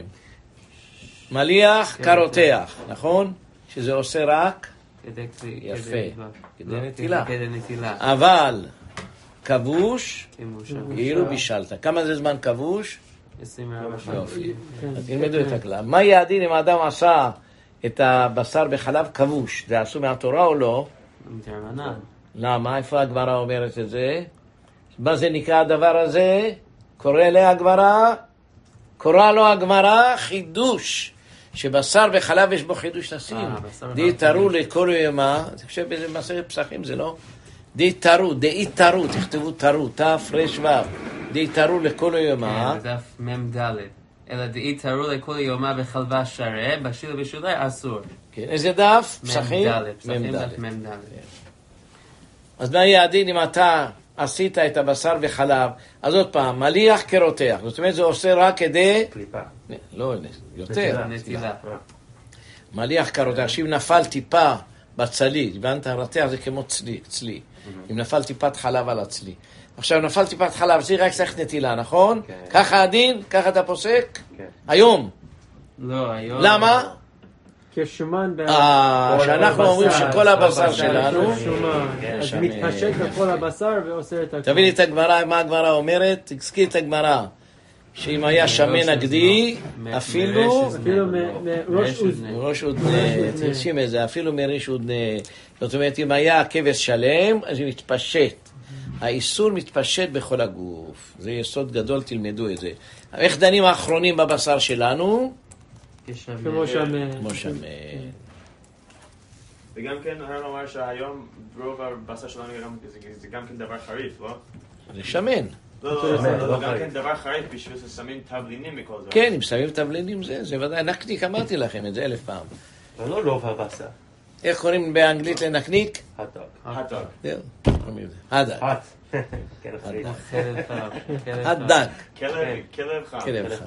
מליח כרותח, נכון? שזה עושה רק? יפה. כדי נטילה. אבל כבוש, כאילו בישלת. כמה זה זמן כבוש? עשרים וארבע שעות. יופי. אז תלמדו את הכלל. מה יעדין אם האדם עשה את הבשר בחלב כבוש? זה עשו מהתורה או לא? מתרמנן. למה? איפה הגמרא אומרת את זה? מה זה נקרא הדבר הזה? קורא לה הגמרא? קורא לו הגמרא חידוש. שבשר בחלב יש בו חידוש נשים. די תרו לכל ימה, אני חושב באיזה מסכת פסחים זה לא? די תרו, די תרו, תכתבו תרו, תף רש וו. די תרו לכל ימה. כן, דף מם ד' אלא די תרו לכל יומה בחלבה שרה, בשיל ושולי אסור. כן, איזה דף? פסחים? מם ד', פסחים דף מם ד'. אז מה יהיה הדין אם אתה עשית את הבשר בחלב? אז עוד פעם, מליח כרותח. זאת אומרת, זה עושה רק כדי... קליפה. לא, יותר. נטילה. מליח כרותח. שאם נפל טיפה בצלי, הבנת? הרותח זה כמו צלי, צלי. אם נפל טיפת חלב על הצלי. עכשיו נפל טיפת חלב, זה רק צריך נטילה, נכון? ככה הדין? ככה אתה פוסק? היום. לא, היום... למה? כשומן... אה, שאנחנו אומרים שכל הבשר שלנו... שומן. אז מתפשט בכל הבשר ועושה את הכל. תביא לי את הגמרא, מה הגמרא אומרת? תזכיר את הגמרא. שאם היה שמן נגדי, אפילו... אפילו מראש אוזנה. ראש אוזנה, תרשים את זה, אפילו מראש אוזנה. זאת אומרת, אם היה כבש שלם, אז הוא מתפשט. האיסור מתפשט בכל הגוף. זה יסוד גדול, תלמדו את זה. איך דנים האחרונים בבשר שלנו? כמו שמן. כמו שמן. וגם כן, הרב אמר שהיום רוב הבשר שלנו זה גם כן דבר חריף, לא? זה שמן. לא, לא, לא, גם כן דבר חריף בשביל ששמים תבלינים מכל זה. כן, אם שמים תבלינים זה, זה ודאי, נקניק, אמרתי לכם את זה אלף פעם. אבל לא רוב הבשר. איך קוראים באנגלית לנקניק? הטוג. הטוג. זהו, קוראים לזה. הדג. הט. כן, אחרי. הדג. כלב חם. כלב חם.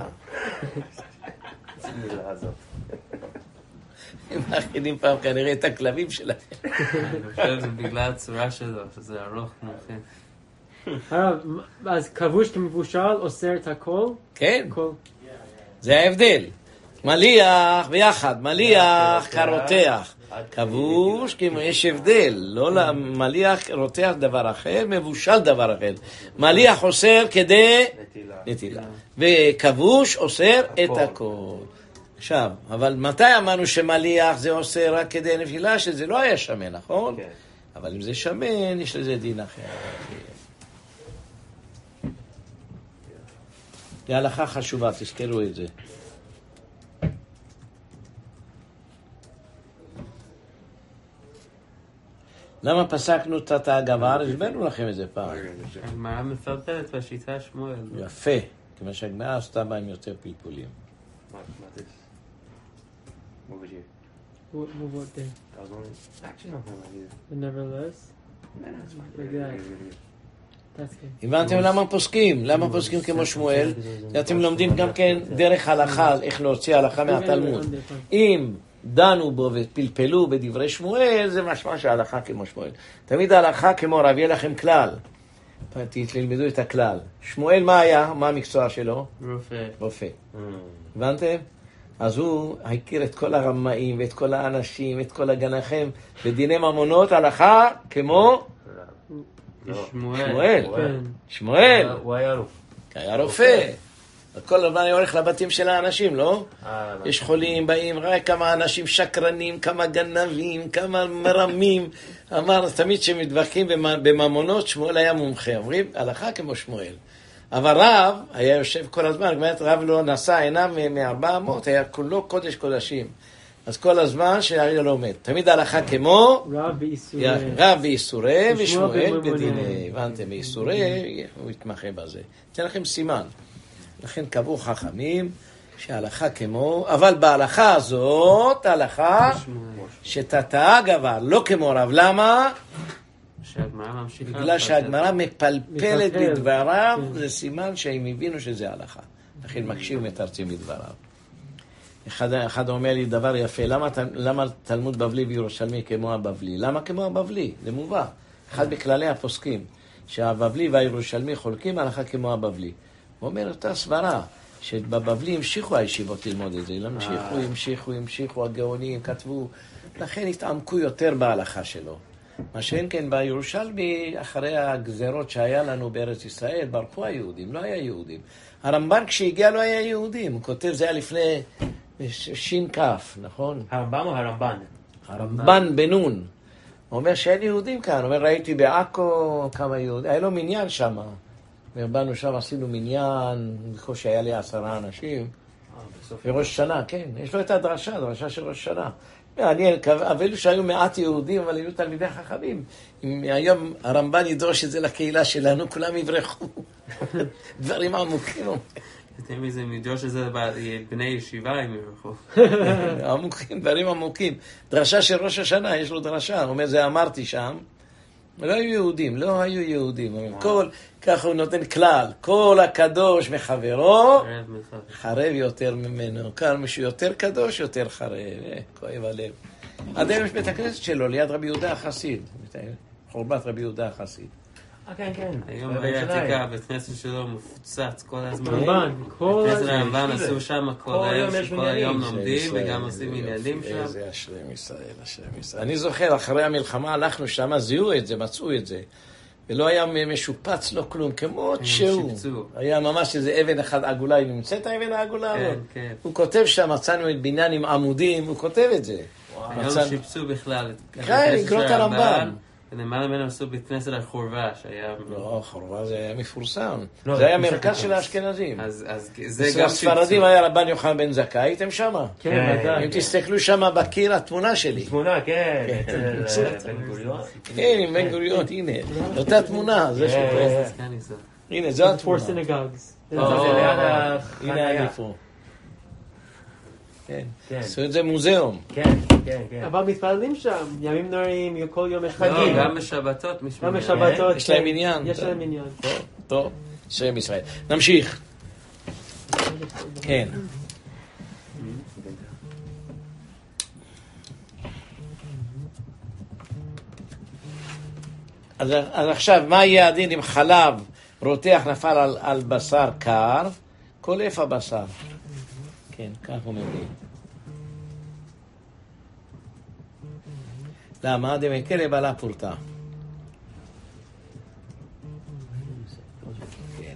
מילה הזאת. הם מאכילים פעם כנראה את הכלבים שלהם. אני חושב שזה בגלל הצורה שלו, שזה ארוך מוכן. הרב, אז כבוש כמבושל אוסר את הכל? כן, הכל. זה ההבדל. מליח ביחד, מליח כרותח. כבוש, כי יש הבדל. לא מליח רותח דבר אחר, מבושל דבר אחר. מליח אוסר כדי נטילה. וכבוש אוסר את הכל. עכשיו, אבל מתי אמרנו שמליח זה עושה רק כדי נפילה, שזה לא היה שמן, נכון? כן. אבל אם זה שמן, יש לזה דין אחר. זה הלכה חשובה, תזכרו את זה. למה פסקנו תת הגבר? הסברנו לכם את זה פעם. הגמרא מפלפלת בשיטה שמואל. יפה, כמו שהגמרא עשתה בהם יותר פלפולים. Move it here. Move, move what thing? I was only... Actually, no, no, no. The nevertheless? No, no, it's fine. Like that. That's good. הבנתם למה פוסקים? למה פוסקים כמו שמואל? אתם לומדים גם כן דרך הלכה, איך להוציא הלכה מהתלמוד. אם דנו בו ופלפלו בדברי שמואל, זה משמע שההלכה כמו שמואל. תמיד ההלכה כמו רב, יהיה לכם כלל. תלמדו את הכלל. שמואל מה היה? מה המקצוע שלו? רופא. רופא. הבנתם? אז הוא הכיר את כל הרמאים ואת כל האנשים, את כל הגנחם, בדיני ממונות הלכה כמו שמואל. שמואל. הוא היה רופא. היה רופא. כל הזמן אני הולך לבתים של האנשים, לא? יש חולים, באים, רק כמה אנשים שקרנים, כמה גנבים, כמה מרמים. אמר, תמיד שמתווכחים בממונות, שמואל היה מומחה. אומרים, הלכה כמו שמואל. אבל רב היה יושב כל הזמן, באמת רב לא נשא עיניו מארבע אמות, היה כולו קודש קודשים. אז כל הזמן שהיה לומד. תמיד הלכה כמו רב באיסורי. רב באיסורי ושמואל בדיני. הבנתם, באיסורי, הוא יתמחה בזה. אתן לכם סימן. לכן קבעו חכמים שההלכה כמו, אבל בהלכה הזאת, ההלכה שתתאה גבר, לא כמו רב. למה? בגלל שהגמרא מפלפלת בדבריו, זה סימן שהם הבינו שזה הלכה. לכן מקשיב מתרצים בדבריו. אחד, אחד אומר לי דבר יפה, למה, למה תלמוד בבלי וירושלמי כמו הבבלי? למה כמו הבבלי? זה מובא. אחד בכללי הפוסקים, שהבבלי והירושלמי חולקים הלכה כמו הבבלי. הוא אומר אותה סברה, שבבבלי המשיכו הישיבות ללמוד את זה, המשיכו, המשיכו, המשיכו, הגאונים כתבו, לכן התעמקו יותר בהלכה שלו. מה שאין כן בירושלמי, אחרי הגזרות שהיה לנו בארץ ישראל, ברחו היהודים, לא היה יהודים. הרמב"ן כשהגיע לא היה יהודים, הוא כותב, זה היה לפני שין כף, נכון? הרמב"ם או הרמב"ן? הרמב"ן בנון. הוא אומר שאין יהודים כאן, הוא אומר, ראיתי בעכו כמה יהודים, היה לו מניין שם. באנו שם, עשינו מניין, בקושי היה לי עשרה אנשים. בראש שנה, כן, יש לו את הדרשה, הדרשה של ראש שנה. מעניין, אבל שהיו מעט יהודים, אבל היו תלמידי חכמים. אם היום הרמב"ן ידרוש את זה לקהילה שלנו, כולם יברחו. דברים עמוקים. אתם איזה מדרוש את זה בני ישיבה, הם יברחו. עמוקים, דברים עמוקים. דרשה של ראש השנה, יש לו דרשה. הוא אומר, זה אמרתי שם. לא היו יהודים, לא היו יהודים. כל, ככה הוא נותן כלל. כל הקדוש מחברו, חרב יותר ממנו. כאן מישהו יותר קדוש, יותר חרב. כואב הלב. עד היום יש בית הכנסת שלו, ליד רבי יהודה החסיד. חורבת רבי יהודה החסיד. כן, כן. היום בעתיקה, הבית כנסת שלו מפוצץ כל הזמן. רמב"ן, כל בית כנסת הרמב"ן עשו שם כל היום, שכל היום לומדים וגם עושים עניינים שם. איזה אשרים ישראל, אשרים ישראל. אני זוכר, אחרי המלחמה הלכנו שם, זיהו את זה, מצאו את זה. ולא היה משופץ, לא כלום, כמו שהוא. היה ממש איזה אבן אחד עגולה, היא נמצאת האבן העגולה? כן, כן. הוא כותב שם, מצאנו את בניין עם עמודים, הוא כותב את זה. היום שיפצו בכלל. כן, לקרוא את הרמב"ן. למעלה ממנו עשו בית כנסת על חורבה, שהיה... לא, חורבה זה היה מפורסם. זה היה מרכז של האשכנזים. אז זה גם... בספרדים היה רבן יוחנן בן זכאי, הייתם שמה? כן, ודאי. אם תסתכלו שמה בקיר, התמונה שלי. תמונה, כן, אצל בן גוריון. כן, עם בן גוריון, הנה. אותה תמונה, זה שפה. הנה, זו התמונה. Four synagogues. הנה אני פה. כן, עשו את זה מוזיאום. כן, כן, כן. אבל מתפללים שם, ימים נוראים, כל יום יש לא, חגים. גם בשבתות. גם בשבתות. יש להם עניין. יש להם עניין. טוב, טוב, שם ישראל. נמשיך. כן. אז, אז עכשיו, מה יהיה הדין אם חלב רותח נפל על, על בשר קר? קולף הבשר. כן, כך אומר לי. למה? דמקלה בעלה פורטה. כן.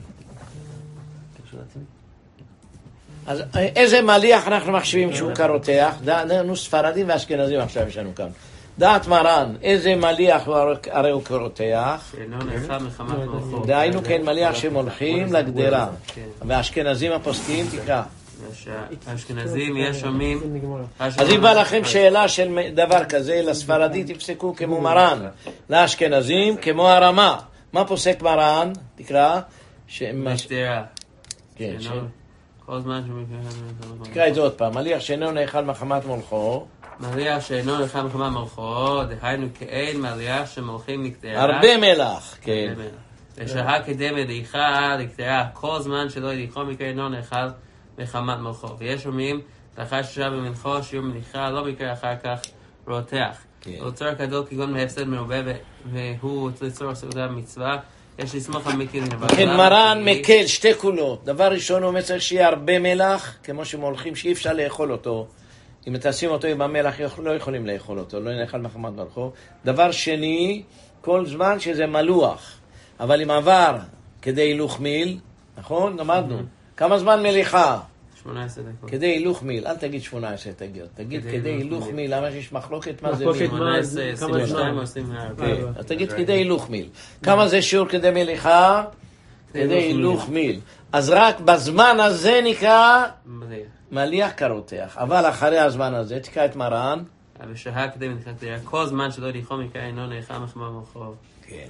אז איזה מליח אנחנו מחשבים שהוא קרותח? נו, ספרדים ואשכנזים עכשיו יש לנו כאן. דעת מרן, איזה מליח הוא הרי הוא קרותח? שאינו נאכל מחמת מלכו. דהיינו כן מליח שמולכים לגדרה. והאשכנזים הפוסקים תקרא. האשכנזים יש שומעים. אז אם בא לכם שאלה של דבר כזה, לספרדי תפסקו כמו מרן, לאשכנזים כמו הרמה. מה פוסק מרן? תקרא. משדרה. כן, כל זמן תקרא את זה עוד פעם. מליח שאינו נאכל מחמת מולכו. מליח שאינו נאכל מחמת מולכו, דהיינו כאין מליח שמולכים לקדרה. הרבה מלח, כן. ושהה כדי מליחה לקדרה, כל זמן שלא יליחו מקרה אינו נאכל מחמת מלכו. ויש אומרים, לאחר ששב במנחו, שיעור מליחה, לא מקרה אחר כך רותח. הוא צורך גדול כגון מהפסד מרובה, והוא לצורך סעודה מצווה. יש לסמוך על מקל. כן, מרן מקל, שתי קולות. דבר ראשון, הוא צריך שיהיה הרבה מלח, כמו שמולכים, שאי אפשר לאכול אותו. אם תשים אותו עם המלח, לא יכולים לאכול אותו, לא נאכל מחמת מלכו. דבר שני, כל זמן שזה מלוח. אבל אם עבר כדי הילוך מיל, נכון? למדנו. כמה זמן מליחה? שמונה עשרה דקות. כדי הילוך מיל, אל תגיד שמונה עשרה, תגיד. תגיד כדי הילוך מיל, למה שיש מחלוקת מה זה מיל? שמונה עשרה, עשרים ושתיים או עשרים וארבע. אז תגיד כדי הילוך מיל. כמה זה שיעור כדי מליחה? כדי הילוך מיל. אז רק בזמן הזה נקרא מליח קרותח. אבל אחרי הזמן הזה, תקרא את מרן. ושהה כדי מליחה קדרה, כל זמן שלא יליחו מקרה אינו נאכל מחמת מלכו. כן.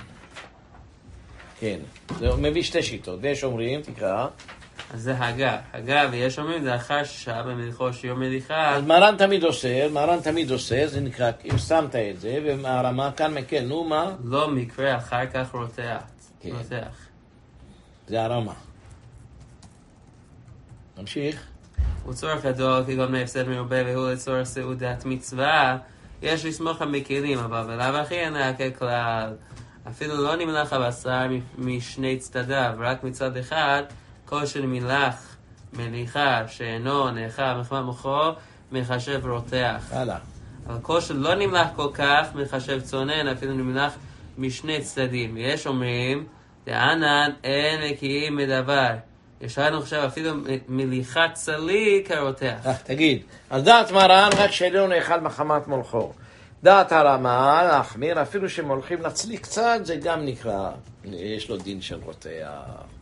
כן. זה מביא שתי שיטות. ויש אומרים, תקרא. אז זה הגה. הגה, ויש אומרים, זה אחר ששעה במליחו שיעור מליחה. אז מרן תמיד עושה, מרן תמיד עושה, זה נקרא, אם שמת את זה, והרמה כאן מקל, נו מה? לא מקרה אחר כך רותח. כן. רותח. זה הרמה. נמשיך. הוא צורך גדול כגון מהפסד מרובה והוא לצורך סעודת מצווה. יש לסמוך על מקלים, אבל בלאו הכי אין להקל כלל. אפילו לא נמלח הבשר משני צדדיו, רק מצד אחד, כל שנמלח מליחה שאינו נאכל מחמת מלכו, מחשב רותח. הלאה. אבל כל שלא נמלח כל כך, מחשב צונן, אפילו נמלח משני צדדים. ויש אומרים, דענן אין מקיאים מדבר. יש לנו עכשיו אפילו מליחת צלי כרותח. תגיד, אז דעת מרן רק שאינו נאכל מחמת מולכו. דעת הרמה, להחמיר, אפילו שמולכים לצלי קצת, זה גם נקרא, יש לו דין של רותח.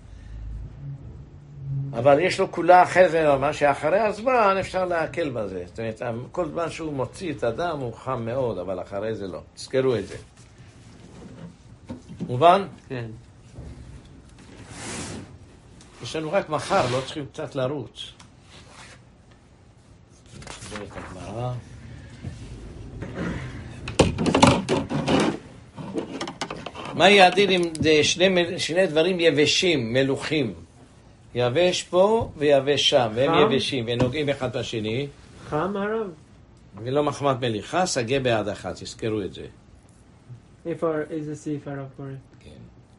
אבל יש לו כולה אחרת לרמה שאחרי הזמן אפשר להקל בזה. זאת אומרת, כל זמן שהוא מוציא את הדם הוא חם מאוד, אבל אחרי זה לא. תזכרו את זה. מובן? כן. יש לנו רק מחר, לא צריכים קצת לרוץ. זה את הגמרא. מה יהיה הדין אם שני, שני דברים יבשים, מלוכים? יבש פה ויבש שם, והם חם? יבשים, ונוגעים אחד בשני. חם הרב? ולא מחמת מליחה, סגה בעד אחת, תזכרו את זה. איפה, איזה סעיף הרב קורא? כן.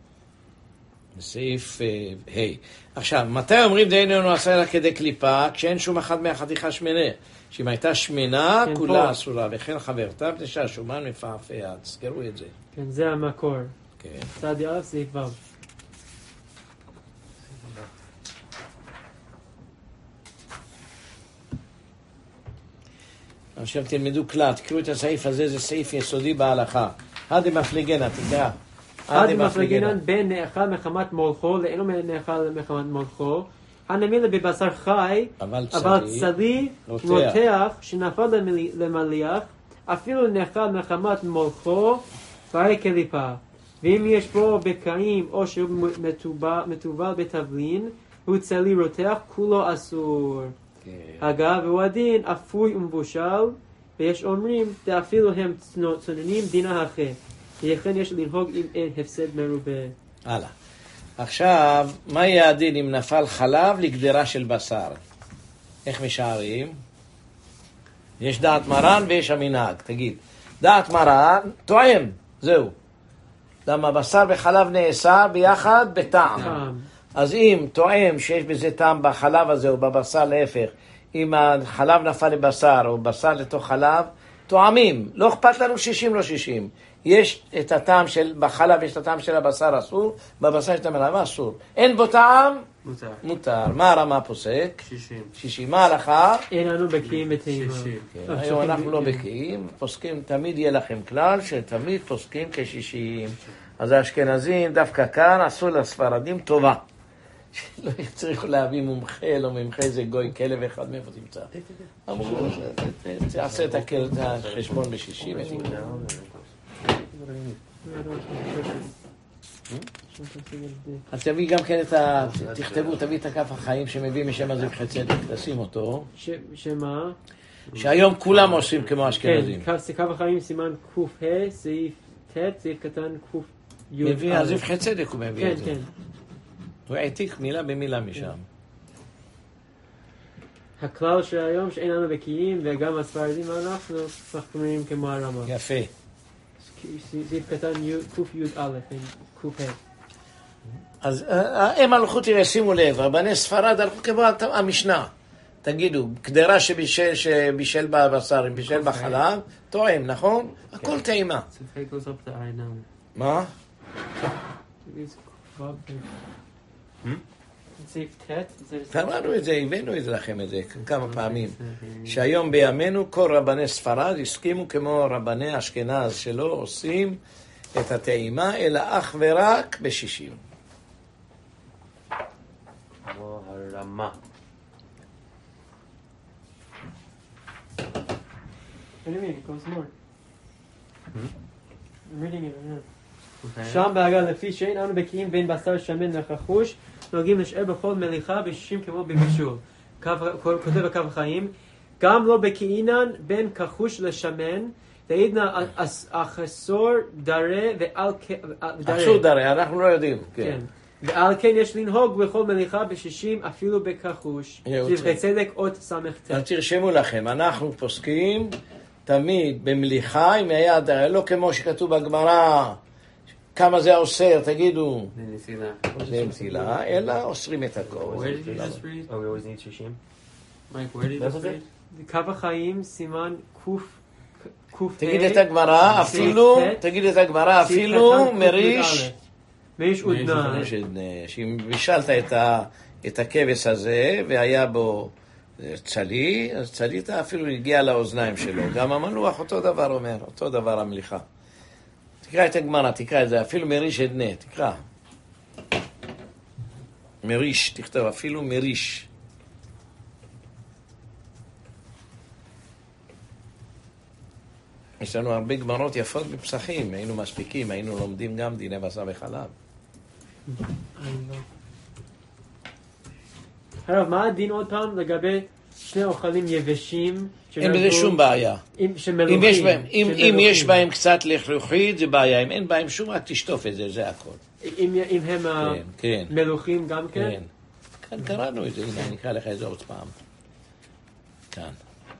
בסעיף ה'. hey. עכשיו, מתי אומרים דהיינו עשה לה כדי קליפה? כשאין שום אחד מהחתיכה שמנה. שאם הייתה שמנה, כן, כולה פה. אסורה, וכן חברתה, פתשה שומן מפעפע, תזכרו את זה. כן, זה המקור. כן. צד יאלף, סעיף ו'. עכשיו תלמדו כלל, תקראו את הסעיף הזה, זה סעיף יסודי בהלכה. עד מפליגנה, תקרא. עד מפליגנן בין נאכל מחמת מולכו לאינו נאכל מחמת מולכו, הנמילה בבשר חי, אבל צלי רותח שנפל למליח, אפילו נאכל מחמת מולכו, והרי קליפה. ואם יש בו בקעים או שהוא מטובל בתבלין, הוא צלי רותח, כולו אסור. אגב, והוא הדין אפוי ומבושל, ויש אומרים, אפילו הם צוננים דינה אחרי. ולכן יש לנהוג עם אין הפסד מרובה. הלאה. עכשיו, מה יהיה הדין אם נפל חלב לגדרה של בשר? איך משערים? יש דעת מרן ויש המנהג. תגיד, דעת מרן, טועם, זהו. למה בשר וחלב נאסר ביחד בטעם. אז אם טועם שיש בזה טעם בחלב הזה או בבשר להפך, אם החלב נפל לבשר או בשר לתוך חלב, טועמים. לא אכפת לנו שישים לא שישים. יש את הטעם של, בחלב יש את הטעם של הבשר אסור, בבשר יש את המלאב אסור. אין בו טעם? מותר. מותר. מה הרמה פוסק? שישים. שישים. מה ההלכה? אין לנו בקיאים בטעימה. כן, היום אנחנו לא בקיאים, פוסקים, תמיד יהיה לכם כלל שתמיד פוסקים כשישים. אז האשכנזים דווקא כאן עשו לספרדים טובה. שלא יצריכו להביא מומחה, לא מומחה, זה גוי כלב אחד, מאיפה תמצא? אמרו, תעשה את החשבון בשישים. אז תביא גם כן את ה... תכתבו, תביא את הכף החיים שמביא משם הזה בחצדק, תשים אותו. שמה? שהיום כולם עושים כמו אשכנזים. כן, כף החיים סימן קוף ה' סעיף ט', סעיף קטן קוף י'. מביא, אז בחצדק הוא מביא את זה. כן, כן. הוא העתיק מילה במילה משם. הכלל של היום שאין לנו בקיאים, וגם הספרדים אנחנו מחתמים כמו הרמה. יפה. סעיף קטן קוף י' א', קוף ה'. אז הם הלכו, תראה, שימו לב, רבני ספרד הלכו כמו המשנה. תגידו, קדרה שבישל, שבישל בבשר, בישל בחלב, טועם, נכון? הכל טעימה. מה? קראנו את זה, הבאנו את זה לכם את זה כמה פעמים, שהיום בימינו כל רבני ספרד הסכימו כמו רבני אשכנז שלא עושים את הטעימה אלא אך ורק בשישים. כמו הרמה. What do you mean? It goes more. I'm reading it right now. שם בהגה לפי שאין אנו בקיאים בין בשר שמן לחחוש, נוהגים לשאר בכל מליחה בשישים כמו בבישול. כותב הקו החיים, גם לא בקיאינן בין כחוש לשמן, תעידנה החסור דרה ועל דרה. החסור דרה, אנחנו לא יודעים. כן. ועל כן יש לנהוג בכל מליחה בשישים אפילו בכחוש. דברי צדק אות סמכת. אז תרשמו לכם, אנחנו פוסקים תמיד במליחה עם היד, לא כמו שכתוב בגמרא, כמה זה האוסר, תגידו. זה נסילה. זה נסילה, אלא אוסרים את הכל. Where did you just read? Oh, we always need שישים? Mike, where did you just read? קו החיים סימן קוף קוף תגיד את הגמרא, אפילו, תגיד את הגמרא, אפילו מריש. מריש עודנה. שאם בישלת את הכבש הזה והיה בו צלי, אז צלית אפילו הגיע לאוזניים שלו. גם המלוח אותו דבר אומר, אותו דבר המליחה. תקרא את הגמרא, תקרא את זה, אפילו מריש עדנה, תקרא. מריש, תכתוב, אפילו מריש. יש לנו הרבה גמרות יפות בפסחים, היינו מספיקים, היינו לומדים גם דיני בשר וחלב. הרב, מה הדין עוד פעם לגבי שני אוכלים יבשים? אין בזה שום בעיה. אם יש בהם קצת לחלוכית זה בעיה, אם אין בהם שום, רק תשטוף את זה, זה הכל. אם הם מלוכים גם כן? כן. כאן קראנו את זה, הנה אני אקרא לך את זה עוד פעם. כאן.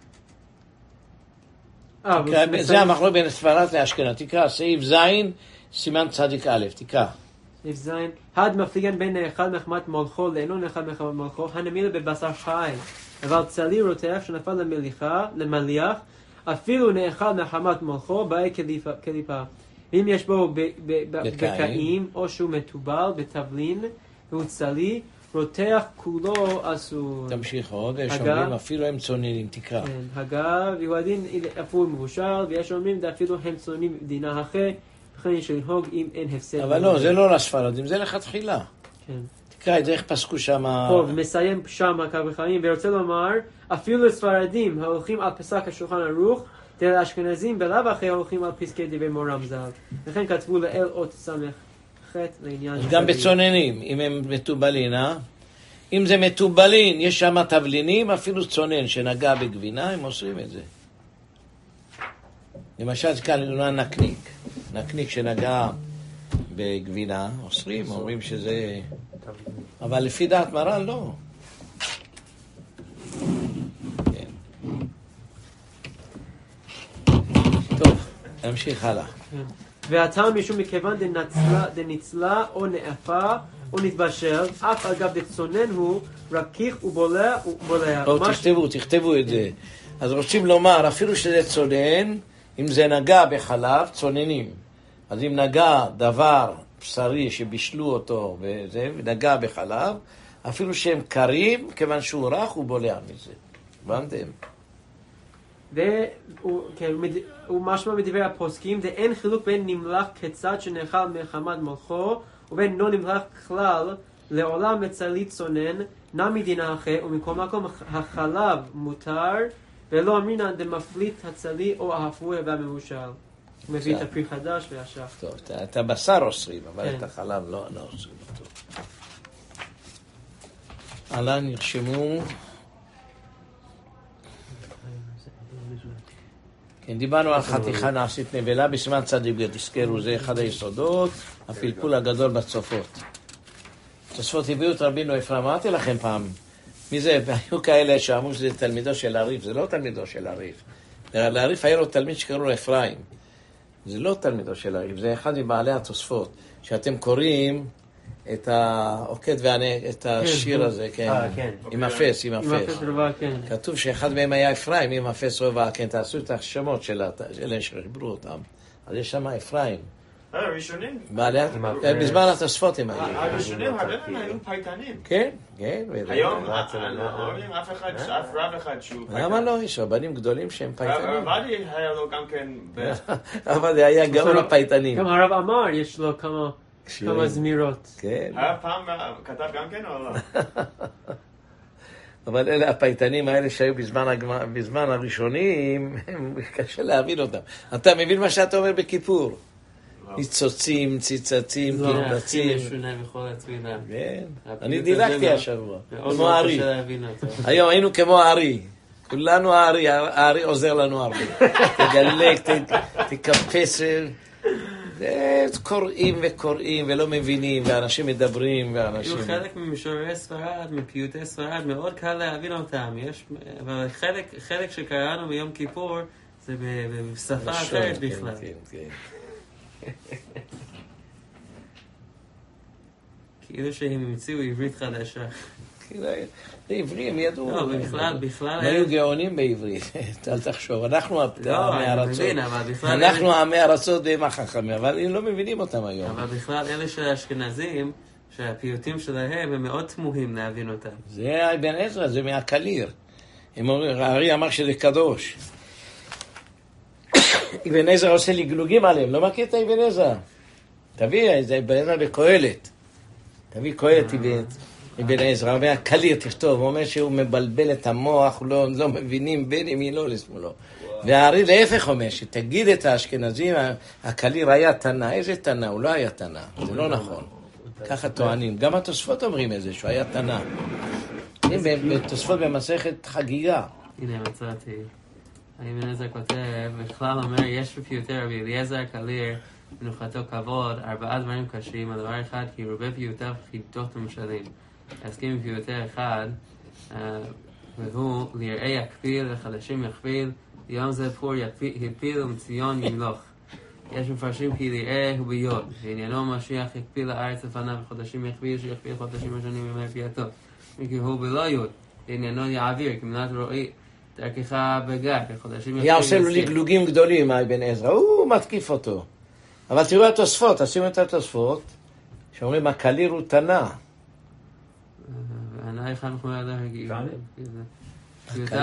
זה המחלוקת בין ספרד לאשכנז. תקרא, סעיף זין, סימן צדיק א', תקרא. סעיף זין, had מפליגן בין נאכל מחמת מולכו לאינו נאכל מחמת מולכו, הנמילה בבשר חי, אבל צלי רותח שנפל למליחה, למליח, אפילו נאכל מחמת מולכו, באי קליפה. ואם יש בו בקעים, או שהוא מטובל בתבלין, והוא צלי, רותח כולו אסור. תמשיך עוד, יש אומרים אפילו הם צוננים, תקרא. כן, הגב, והוא הדין אפילו מבושל, ויש אומרים אפילו הם צוננים דינה אחרי, לכן יש לנהוג אם אין הפסד. אבל לא, זה לא לספרדים, זה לכתחילה. כן. תקרא את זה, איך פסקו שם... טוב, מסיים שם הקו בחיים, ורוצה לומר, אפילו לספרדים ההולכים על פסק השולחן ערוך, תראה לאשכנזים בלאו הכי הולכים על פסקי דברי מורם ז"ל. לכן כתבו לאל אות סמך חטא לעניין... גם בצוננים, אם הם מטובלין, אה? אם זה מטובלין, יש שם תבלינים, אפילו צונן שנגע בגבינה, הם עושים את זה. למשל, כאן נראה נקניק. נקניק שנגע בגבינה, עושרים, אומרים שזה... אבל לפי דעת מרן, לא. כן. טוב, נמשיך הלאה. והטעם משום מכיוון דנצלה, דנצלה או נאפה או נתבשל, אף אגב דצונן הוא רכיך ובולע ובולע. או תכתבו, תכתבו את זה. אז רוצים לומר, אפילו שזה צונן, אם זה נגע בחלב, צוננים. אז אם נגע דבר בשרי שבישלו אותו וזה, ונגע בחלב, אפילו שהם קרים, כיוון שהוא רך, הוא בולע מזה. הבנתם? והוא משמע מדברי הפוסקים, ואין חילוק בין נמלח כצד שנאכל מחמת מלכו, ובין לא נמלח כלל, לעולם מצלי צונן, נמי דינא אחי, ומכל מקום החלב מותר, ולא אמרינן דמפליט הצלי או ההפרוע והמבושל. הוא מביא את הפרי חדש והשח. טוב, את הבשר אוסרים, אבל את החלב לא אוסרים אותו. עלה נרשמו... כן, דיברנו על חתיכה נעשית נבלה בסימן צדיק, תזכרו, זה אחד היסודות, הפלפול הגדול בצופות. צופות הביאו את רבינו אפרים, אמרתי לכם פעם, מי זה? היו כאלה שאמרו שזה תלמידו של הריף, זה לא תלמידו של הריף. להריף היה לו תלמיד שקראו לו אפרים. זה לא תלמידו של הריף, זה אחד מבעלי התוספות, שאתם קוראים את העוקד וענה, את השיר הזה, כן, עם אפס, עם אפס. כתוב שאחד מהם היה אפרים, עם אפס רובע, כן, תעשו את השמות של אלה שחיברו אותם. אז יש שם אפרים. הראשונים? בזמן התוספות הם היו. הראשונים, הרבה מהם היו פייטנים. כן, כן. היום, אומרים אף אחד, אף רב אחד שהוא פייטן. למה לא? יש רבנים גדולים שהם פייטנים. עבדי היה לו גם כן... עבדי היה גאון הפייטנים. גם הרב אמר, יש לו כמה... כמה זמירות. כן. היה פעם כתב גם כן או לא? אבל אלה הפייטנים האלה שהיו בזמן, בזמן הראשונים, קשה להבין אותם. אתה מבין מה שאתה אומר בכיפור? ניצוצים, ציצצים, קלפצים. כן. אני דילגתי השבוע. כמו הארי. היום היינו כמו הארי. כולנו הארי. הארי עוזר לנו הרבה. תגלק, תקפס. קוראים וקוראים ולא מבינים, ואנשים מדברים, ואנשים... חלק ממשוררי ספרד, מפיוטי ספרד, מאוד קל להבין אותם. יש, אבל חלק, חלק שקראנו ביום כיפור, זה בשפה אחרת בכלל. כן, כן. כאילו שהם המציאו עברית חדשה. זה עברי, הם ידעו. לא, בכלל, בכלל... היו גאונים בעברית, אל תחשוב. אנחנו העמי ארצות. בכלל... אנחנו העמי ארצות והם החכמים, אבל הם לא מבינים אותם היום. אבל בכלל, אלה של האשכנזים, שהפיוטים שלהם הם מאוד תמוהים להבין אותם. זה אבן עזרא, זה מהקליר. הארי אמר שזה קדוש. אבן עזרא עושה לגלוגים עליהם, לא מכיר את אבן עזרא. תביא, זה אבן עזרא בקהלת. תביא קהלת אבן עזרא, אומר קליר תכתוב, הוא אומר שהוא מבלבל את המוח, לא, לא מבינים בין ימינו לשמאלו. והארי להפך אומר, שתגיד את האשכנזים, הקליר היה תנא, איזה תנא? הוא לא היה תנא, זה לא נכון. ככה טוענים, גם התוספות אומרים את זה, שהוא היה תנא. בתוספות במסכת חגיגה. הנה מצאתי. אבן עזרא כותב, בכלל אומר, יש בפיוטי רבי אליעזר קליר, מנוחתו כבוד, ארבעה דברים קשים, הדבר אחד, כי רובה פיוטיו חידות ומשלים. להסכים עם פיוטי אחד, והוא ליראי יקפיל, לחדשים יכפיל, יום זה פור יפיל ומציון ימלוך. יש מפרשים כי ליראה הוא ביוד, ועניינו משיח יקפיל לארץ לפניו, וחודשים יכפיל, שיכפיל חודשים השונים ימי פייתו. כי הוא בלא יוד, ועניינו יעביר, כמנת רואי, תרכך בגג, חודשים יכפיל. היה עושה לו לגלוגים גדולים, אבן עזרא, הוא מתקיף אותו. אבל תראו את התוספות, עשינו את התוספות, שאומרים, הקליר הוא תנא. וענה אחד מחומי הדרך,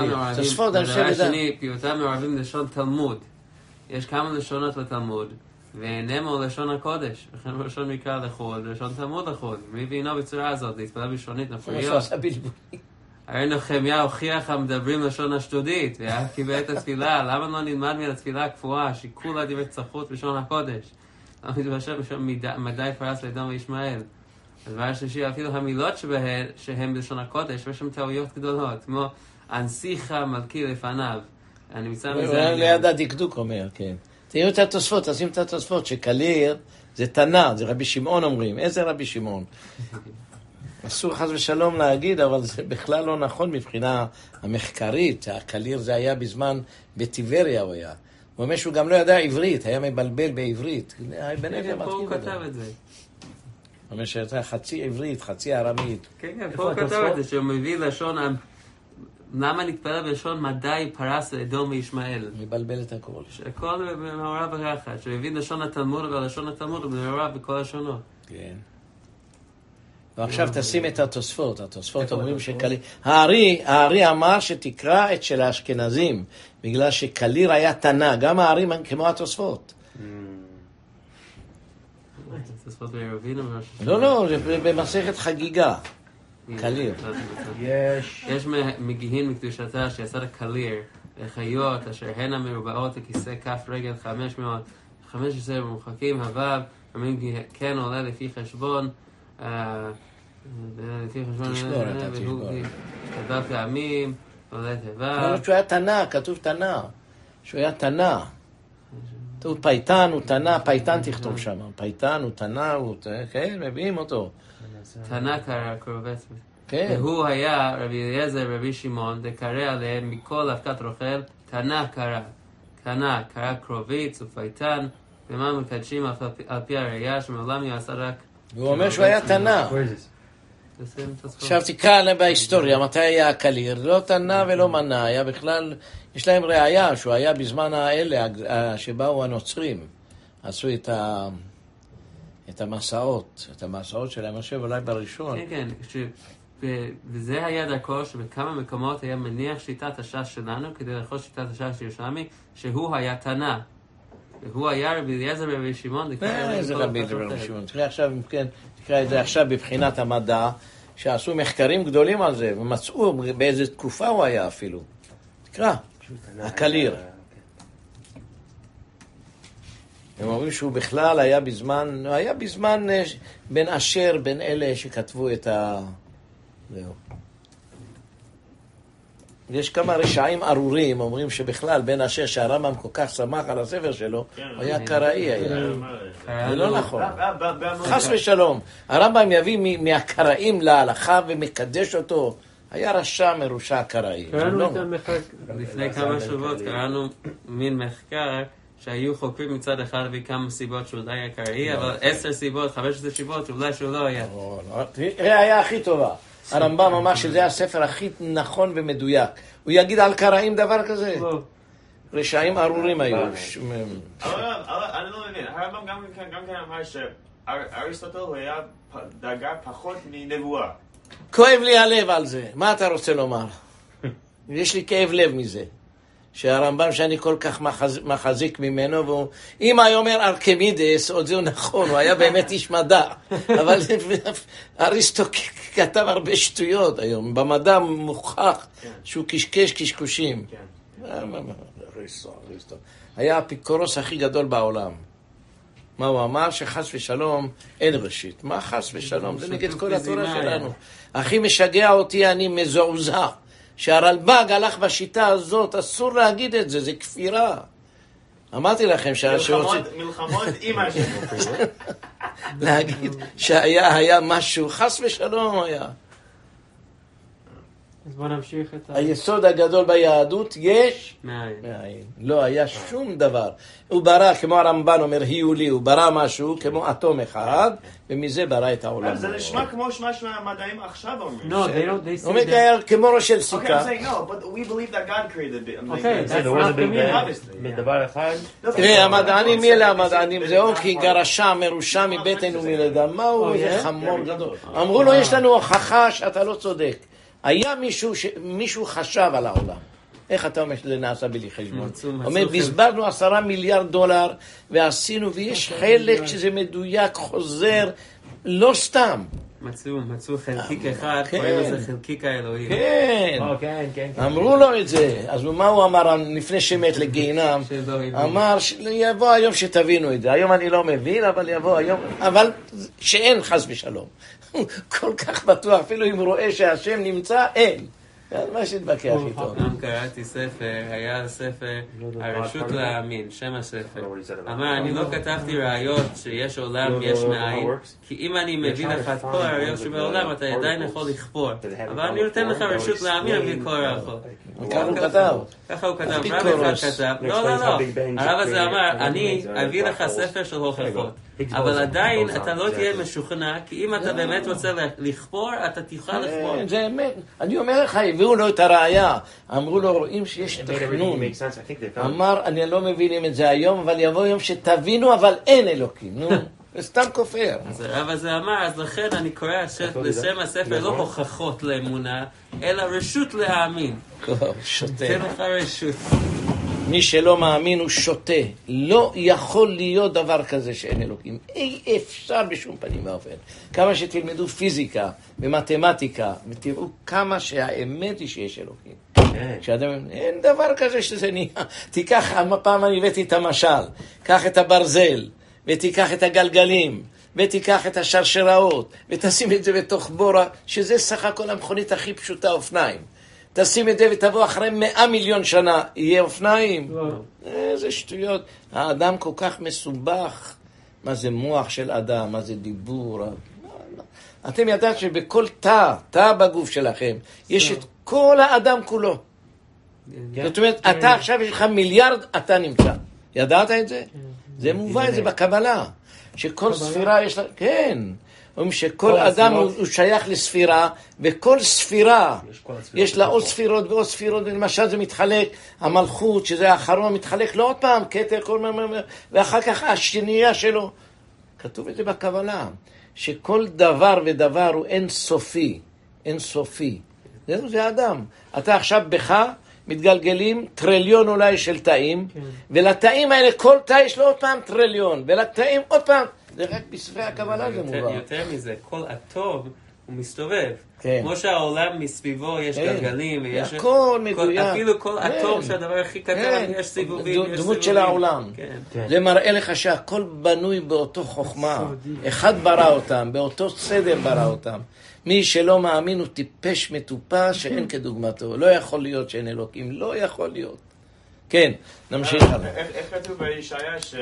תוספות, אני חושב את זה. פיוטם מעורבים לשון תלמוד. יש כמה לשונות לתלמוד, ואינמו לשון הקודש, וכן לשון מקרא לחוד, ולשון תלמוד לחוד. מי בינו בצורה הזאת, להתפלל בלשונית נפריות. הרי נחמיה הוכיח המדברים לשון אשדודית, ואף קיבל את התפילה, למה לא נלמד מן התפילה הקפואה, שכולה דברי צחות בשון הקודש? למה מתבשל בשון מדי פרס לאדום וישמעאל? הדבר השלישי, אפילו המילות שבהן, שהן בלשון הקודש, יש שם טעויות גדולות, כמו אנשיך מלכי לפניו. אני מצא מזה... ליד הדקדוק אומר, כן. תראו את התוספות, תשים את התוספות, שקליר זה תנא, זה רבי שמעון אומרים. איזה רבי שמעון? אסור חס ושלום להגיד, אבל זה בכלל לא נכון מבחינה המחקרית. הקליר זה היה בזמן בטיבריה הוא היה. הוא אומר שהוא גם לא ידע עברית, היה מבלבל בעברית. כן, פה הוא כתב את זה. הוא אומר שהייתה חצי עברית, חצי ארמית. כן, כן, פה הוא כתב את זה, שהוא מביא לשון... למה נתפלל בלשון מדי פרס לאדום וישמעאל? מבלבל את הכל. שהכל מעורב ביחד, שהוא הביא לשון התלמוד, ולשון התלמוד הוא מעורב בכל השונות. כן. ועכשיו תשים את התוספות. התוספות אומרים שקליר... הארי, הארי אמר שתקרא את של האשכנזים, בגלל שקליר היה תנא, גם הארי כמו התוספות. התוספות בעירובין או משהו? לא, לא, זה במסכת חגיגה. קליר. יש. יש מגיהין מקדושתה שיצא לקליר, לחיות אשר הן המרובעות לכיסא כף רגל חמש מאות, חמש עשרה במוחקים, הבב, אומרים כן עולה לפי חשבון, לפי חשבון, תשבור, אתה תשבור. תדע פעמים, עולה תיבה. אבל שהוא היה תנא, כתוב תנא, שהוא היה תנא. כתוב פייטן הוא תנא, פייטן תכתוב שם, פייטן הוא תנא, כן, מביאים אותו. תנא קרא קרובץ. כן. והוא היה רבי אליעזר ורבי שמעון, דקרא עליהם מכל אבקת רוכל, תנא קרא. תנא קרא קרוביץ ופייטן, ומה מקדשים על פי הראייה שמעולם יעשה רק... והוא אומר שהוא היה תנא. עכשיו תקרא בהיסטוריה, מתי היה הקליר? לא תנא ולא מנע, היה בכלל, יש להם ראייה שהוא היה בזמן האלה שבאו הנוצרים, עשו את ה... את המסעות, את המסעות שלהם, אני חושב אולי בראשון. כן, כן, וזה היה דרכו שבכמה מקומות היה מניח שיטת הש"ס שלנו, כדי לאכול שיטת הש"ס ירושלמי, שהוא היה תנא. והוא היה רבי אליעזר ורבי שמעון. איזה רבי אליעזר ורבי שמעון. תקרא עכשיו, כן, תקרא את זה עכשיו בבחינת המדע, שעשו מחקרים גדולים על זה, ומצאו באיזה תקופה הוא היה אפילו. תקרא, הקליר. הם אומרים שהוא בכלל היה בזמן, היה בזמן בין אשר, בין אלה שכתבו את ה... זהו. יש כמה רשעים ארורים, אומרים שבכלל בין אשר שהרמב"ם כל כך שמח על הספר שלו, הוא היה קראי היה. זה לא נכון. חס ושלום. הרמב"ם יביא מהקראים להלכה ומקדש אותו. היה רשע מרושע קראי. לפני כמה שבועות קראנו מין מחקר שהיו חוקרים מצד אחד להביא כמה סיבות שאולי היה קראי, אבל עשר סיבות, חמש עשרה סיבות, אולי שהוא לא היה. ראיה הכי טובה. הרמב"ם אמר שזה הספר הכי נכון ומדויק. הוא יגיד על קראים דבר כזה? רשעים ארורים היו. אני לא מבין, הרמב"ם גם כן אמר שאריסטוטל הוא היה דאגה פחות מנבואה. כואב לי הלב על זה. מה אתה רוצה לומר? יש לי כאב לב מזה. שהרמב"ם שאני כל כך מחז, מחזיק ממנו, ואם היה אומר ארקימידס, עוד זהו נכון, הוא היה באמת איש מדע, אבל אריסטו כתב הרבה שטויות היום, במדע מוכח שהוא קשקש קשקושים. אריסטו, אריסטו. היה האפיקורוס הכי גדול בעולם. מה הוא אמר? שחס ושלום אין ראשית. מה חס ושלום? זה נגד כל התורה שלנו. הכי משגע אותי, אני מזועזע. שהרלב"ג הלך בשיטה הזאת, אסור להגיד את זה, זה כפירה. אמרתי לכם שהשאוצים... מלחמות עם השם. להגיד שהיה היה משהו, חס ושלום היה. אז בוא נמשיך את ה... היסוד הגדול ביהדות יש? מאין. מאין. לא היה שום דבר. הוא ברא, כמו הרמב"ן אומר, היולי, הוא ברא משהו כמו אטום אחד, ומזה ברא את העולם. זה נשמע כמו שמה של המדעים עכשיו אומרים. No, they don't, they say אומר היה כמו ראש של סיכה. Okay, I'm saying no, but we believe that God created it. Okay, that's not the meaning. בדבר אחד. תראה, המדענים, מי אלה המדענים? זה אור כי גרשה, מרושע מבטן ומלידה. מה הוא? איזה חמור גדול. אמרו לו, יש לנו הוכחה שאתה לא צודק. היה מישהו, ש... מישהו חשב על העולם. איך אתה אומר שזה נעשה בלי חשבון? אומר, בזבזנו עשרה מיליארד דולר, ועשינו, ויש חלק שזה מדויק, חוזר, לא סתם. מצאו, מצאו חלקיק אחד, קוראים לזה חלקיק האלוהים. כן, אמרו לו את זה. אז מה הוא אמר לפני שמת לגיהינם? אמר, יבוא היום שתבינו את זה. היום אני לא מבין, אבל יבוא היום, אבל שאין חס ושלום. כל כך בטוח, אפילו אם הוא רואה שהשם נמצא, אין. אז מה שתבקח איתו? פעם קראתי ספר, היה ספר הרשות להאמין, שם הספר. אמר, אני לא כתבתי ראיות שיש עולם יש מאין, כי אם אני מביא לך את כל הראיות שבעולם, אתה עדיין יכול לכפור. אבל אני נותן לך רשות להאמין על כל הראיות. ככה הוא כתב. ככה הוא כתב. רב אחד כתב. לא, לא, לא. הרב הזה אמר, אני אביא לך ספר של הוכחות. אבל עדיין אתה לא תהיה משוכנע, כי אם אתה באמת רוצה לכפור, אתה תוכל לכפור. זה אמת. אני אומר לך, הביאו לו את הראייה. אמרו לו, רואים שיש תכנון. אמר, אני לא מבינים את זה היום, אבל יבוא יום שתבינו, אבל אין אלוקים. נו, זה סתם כופר. אז הרב הזה אמר, אז לכן אני קורא לשם הספר לא הוכחות לאמונה, אלא רשות להאמין. שוטה. תן לך רשות. מי שלא מאמין הוא שוטה. לא יכול להיות דבר כזה שאין אלוקים. אי אפשר בשום פנים ואופן. כמה שתלמדו פיזיקה ומתמטיקה, ותראו כמה שהאמת היא שיש אלוקים. כשאדם, אין דבר כזה שזה נהיה. תיקח, פעם אני הבאתי את המשל, קח את הברזל, ותיקח את הגלגלים, ותיקח את השרשראות, ותשים את זה בתוך בורה, שזה סך הכל המכונית הכי פשוטה, אופניים. תשים את זה ותבוא אחרי מאה מיליון שנה, יהיה אופניים? לא. איזה שטויות. האדם כל כך מסובך. מה זה מוח של אדם? מה זה דיבור? אתם ידעת שבכל תא, תא בגוף שלכם, יש את כל האדם כולו. זאת אומרת, אתה עכשיו יש לך מיליארד, אתה נמצא. ידעת את זה? זה מובן, זה בקבלה. שכל ספירה יש לה... כן. אומרים שכל אדם הוא שייך לספירה, וכל ספירה יש לה עוד ספירות ועוד ספירות, ולמשל זה מתחלק, המלכות, שזה האחרון, מתחלק לא עוד פעם, כתר, כל מה, ואחר כך השנייה שלו. כתוב את זה בקבלה, שכל דבר ודבר הוא אין סופי, אין סופי. זהו, זה אדם. אתה עכשיו בך מתגלגלים טריליון אולי של תאים, ולתאים האלה כל תא יש לו עוד פעם טריליון, ולתאים עוד פעם, זה רק בספרי הקבלה זה מובן. יותר מזה, כל אטום הוא מסתובב. כמו שהעולם מסביבו יש גלגלים, ויש... הכל מדויק. אפילו כל אטום שהדבר הכי קטן, יש סיבובים. דמות של העולם. זה מראה לך שהכל בנוי באותו חוכמה. אחד ברא אותם, באותו סדר ברא אותם. מי שלא מאמין הוא טיפש מטופש שאין כדוגמתו. לא יכול להיות שאין אלוקים. לא יכול להיות. כן, נמשיך הלאה. איך כתוב בישעיה ש...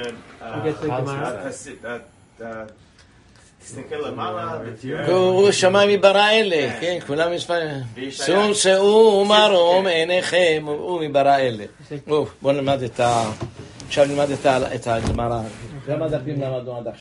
תסתכל למעלה ותראה... הוא שמיים מברא אלה, כן, כולם מספרים. שאו שאו ומרום עיניכם, הוא מברא אלה. בואו נלמד את ה... עכשיו נלמד את הגמרא. כמה דפים למדנו עד עכשיו?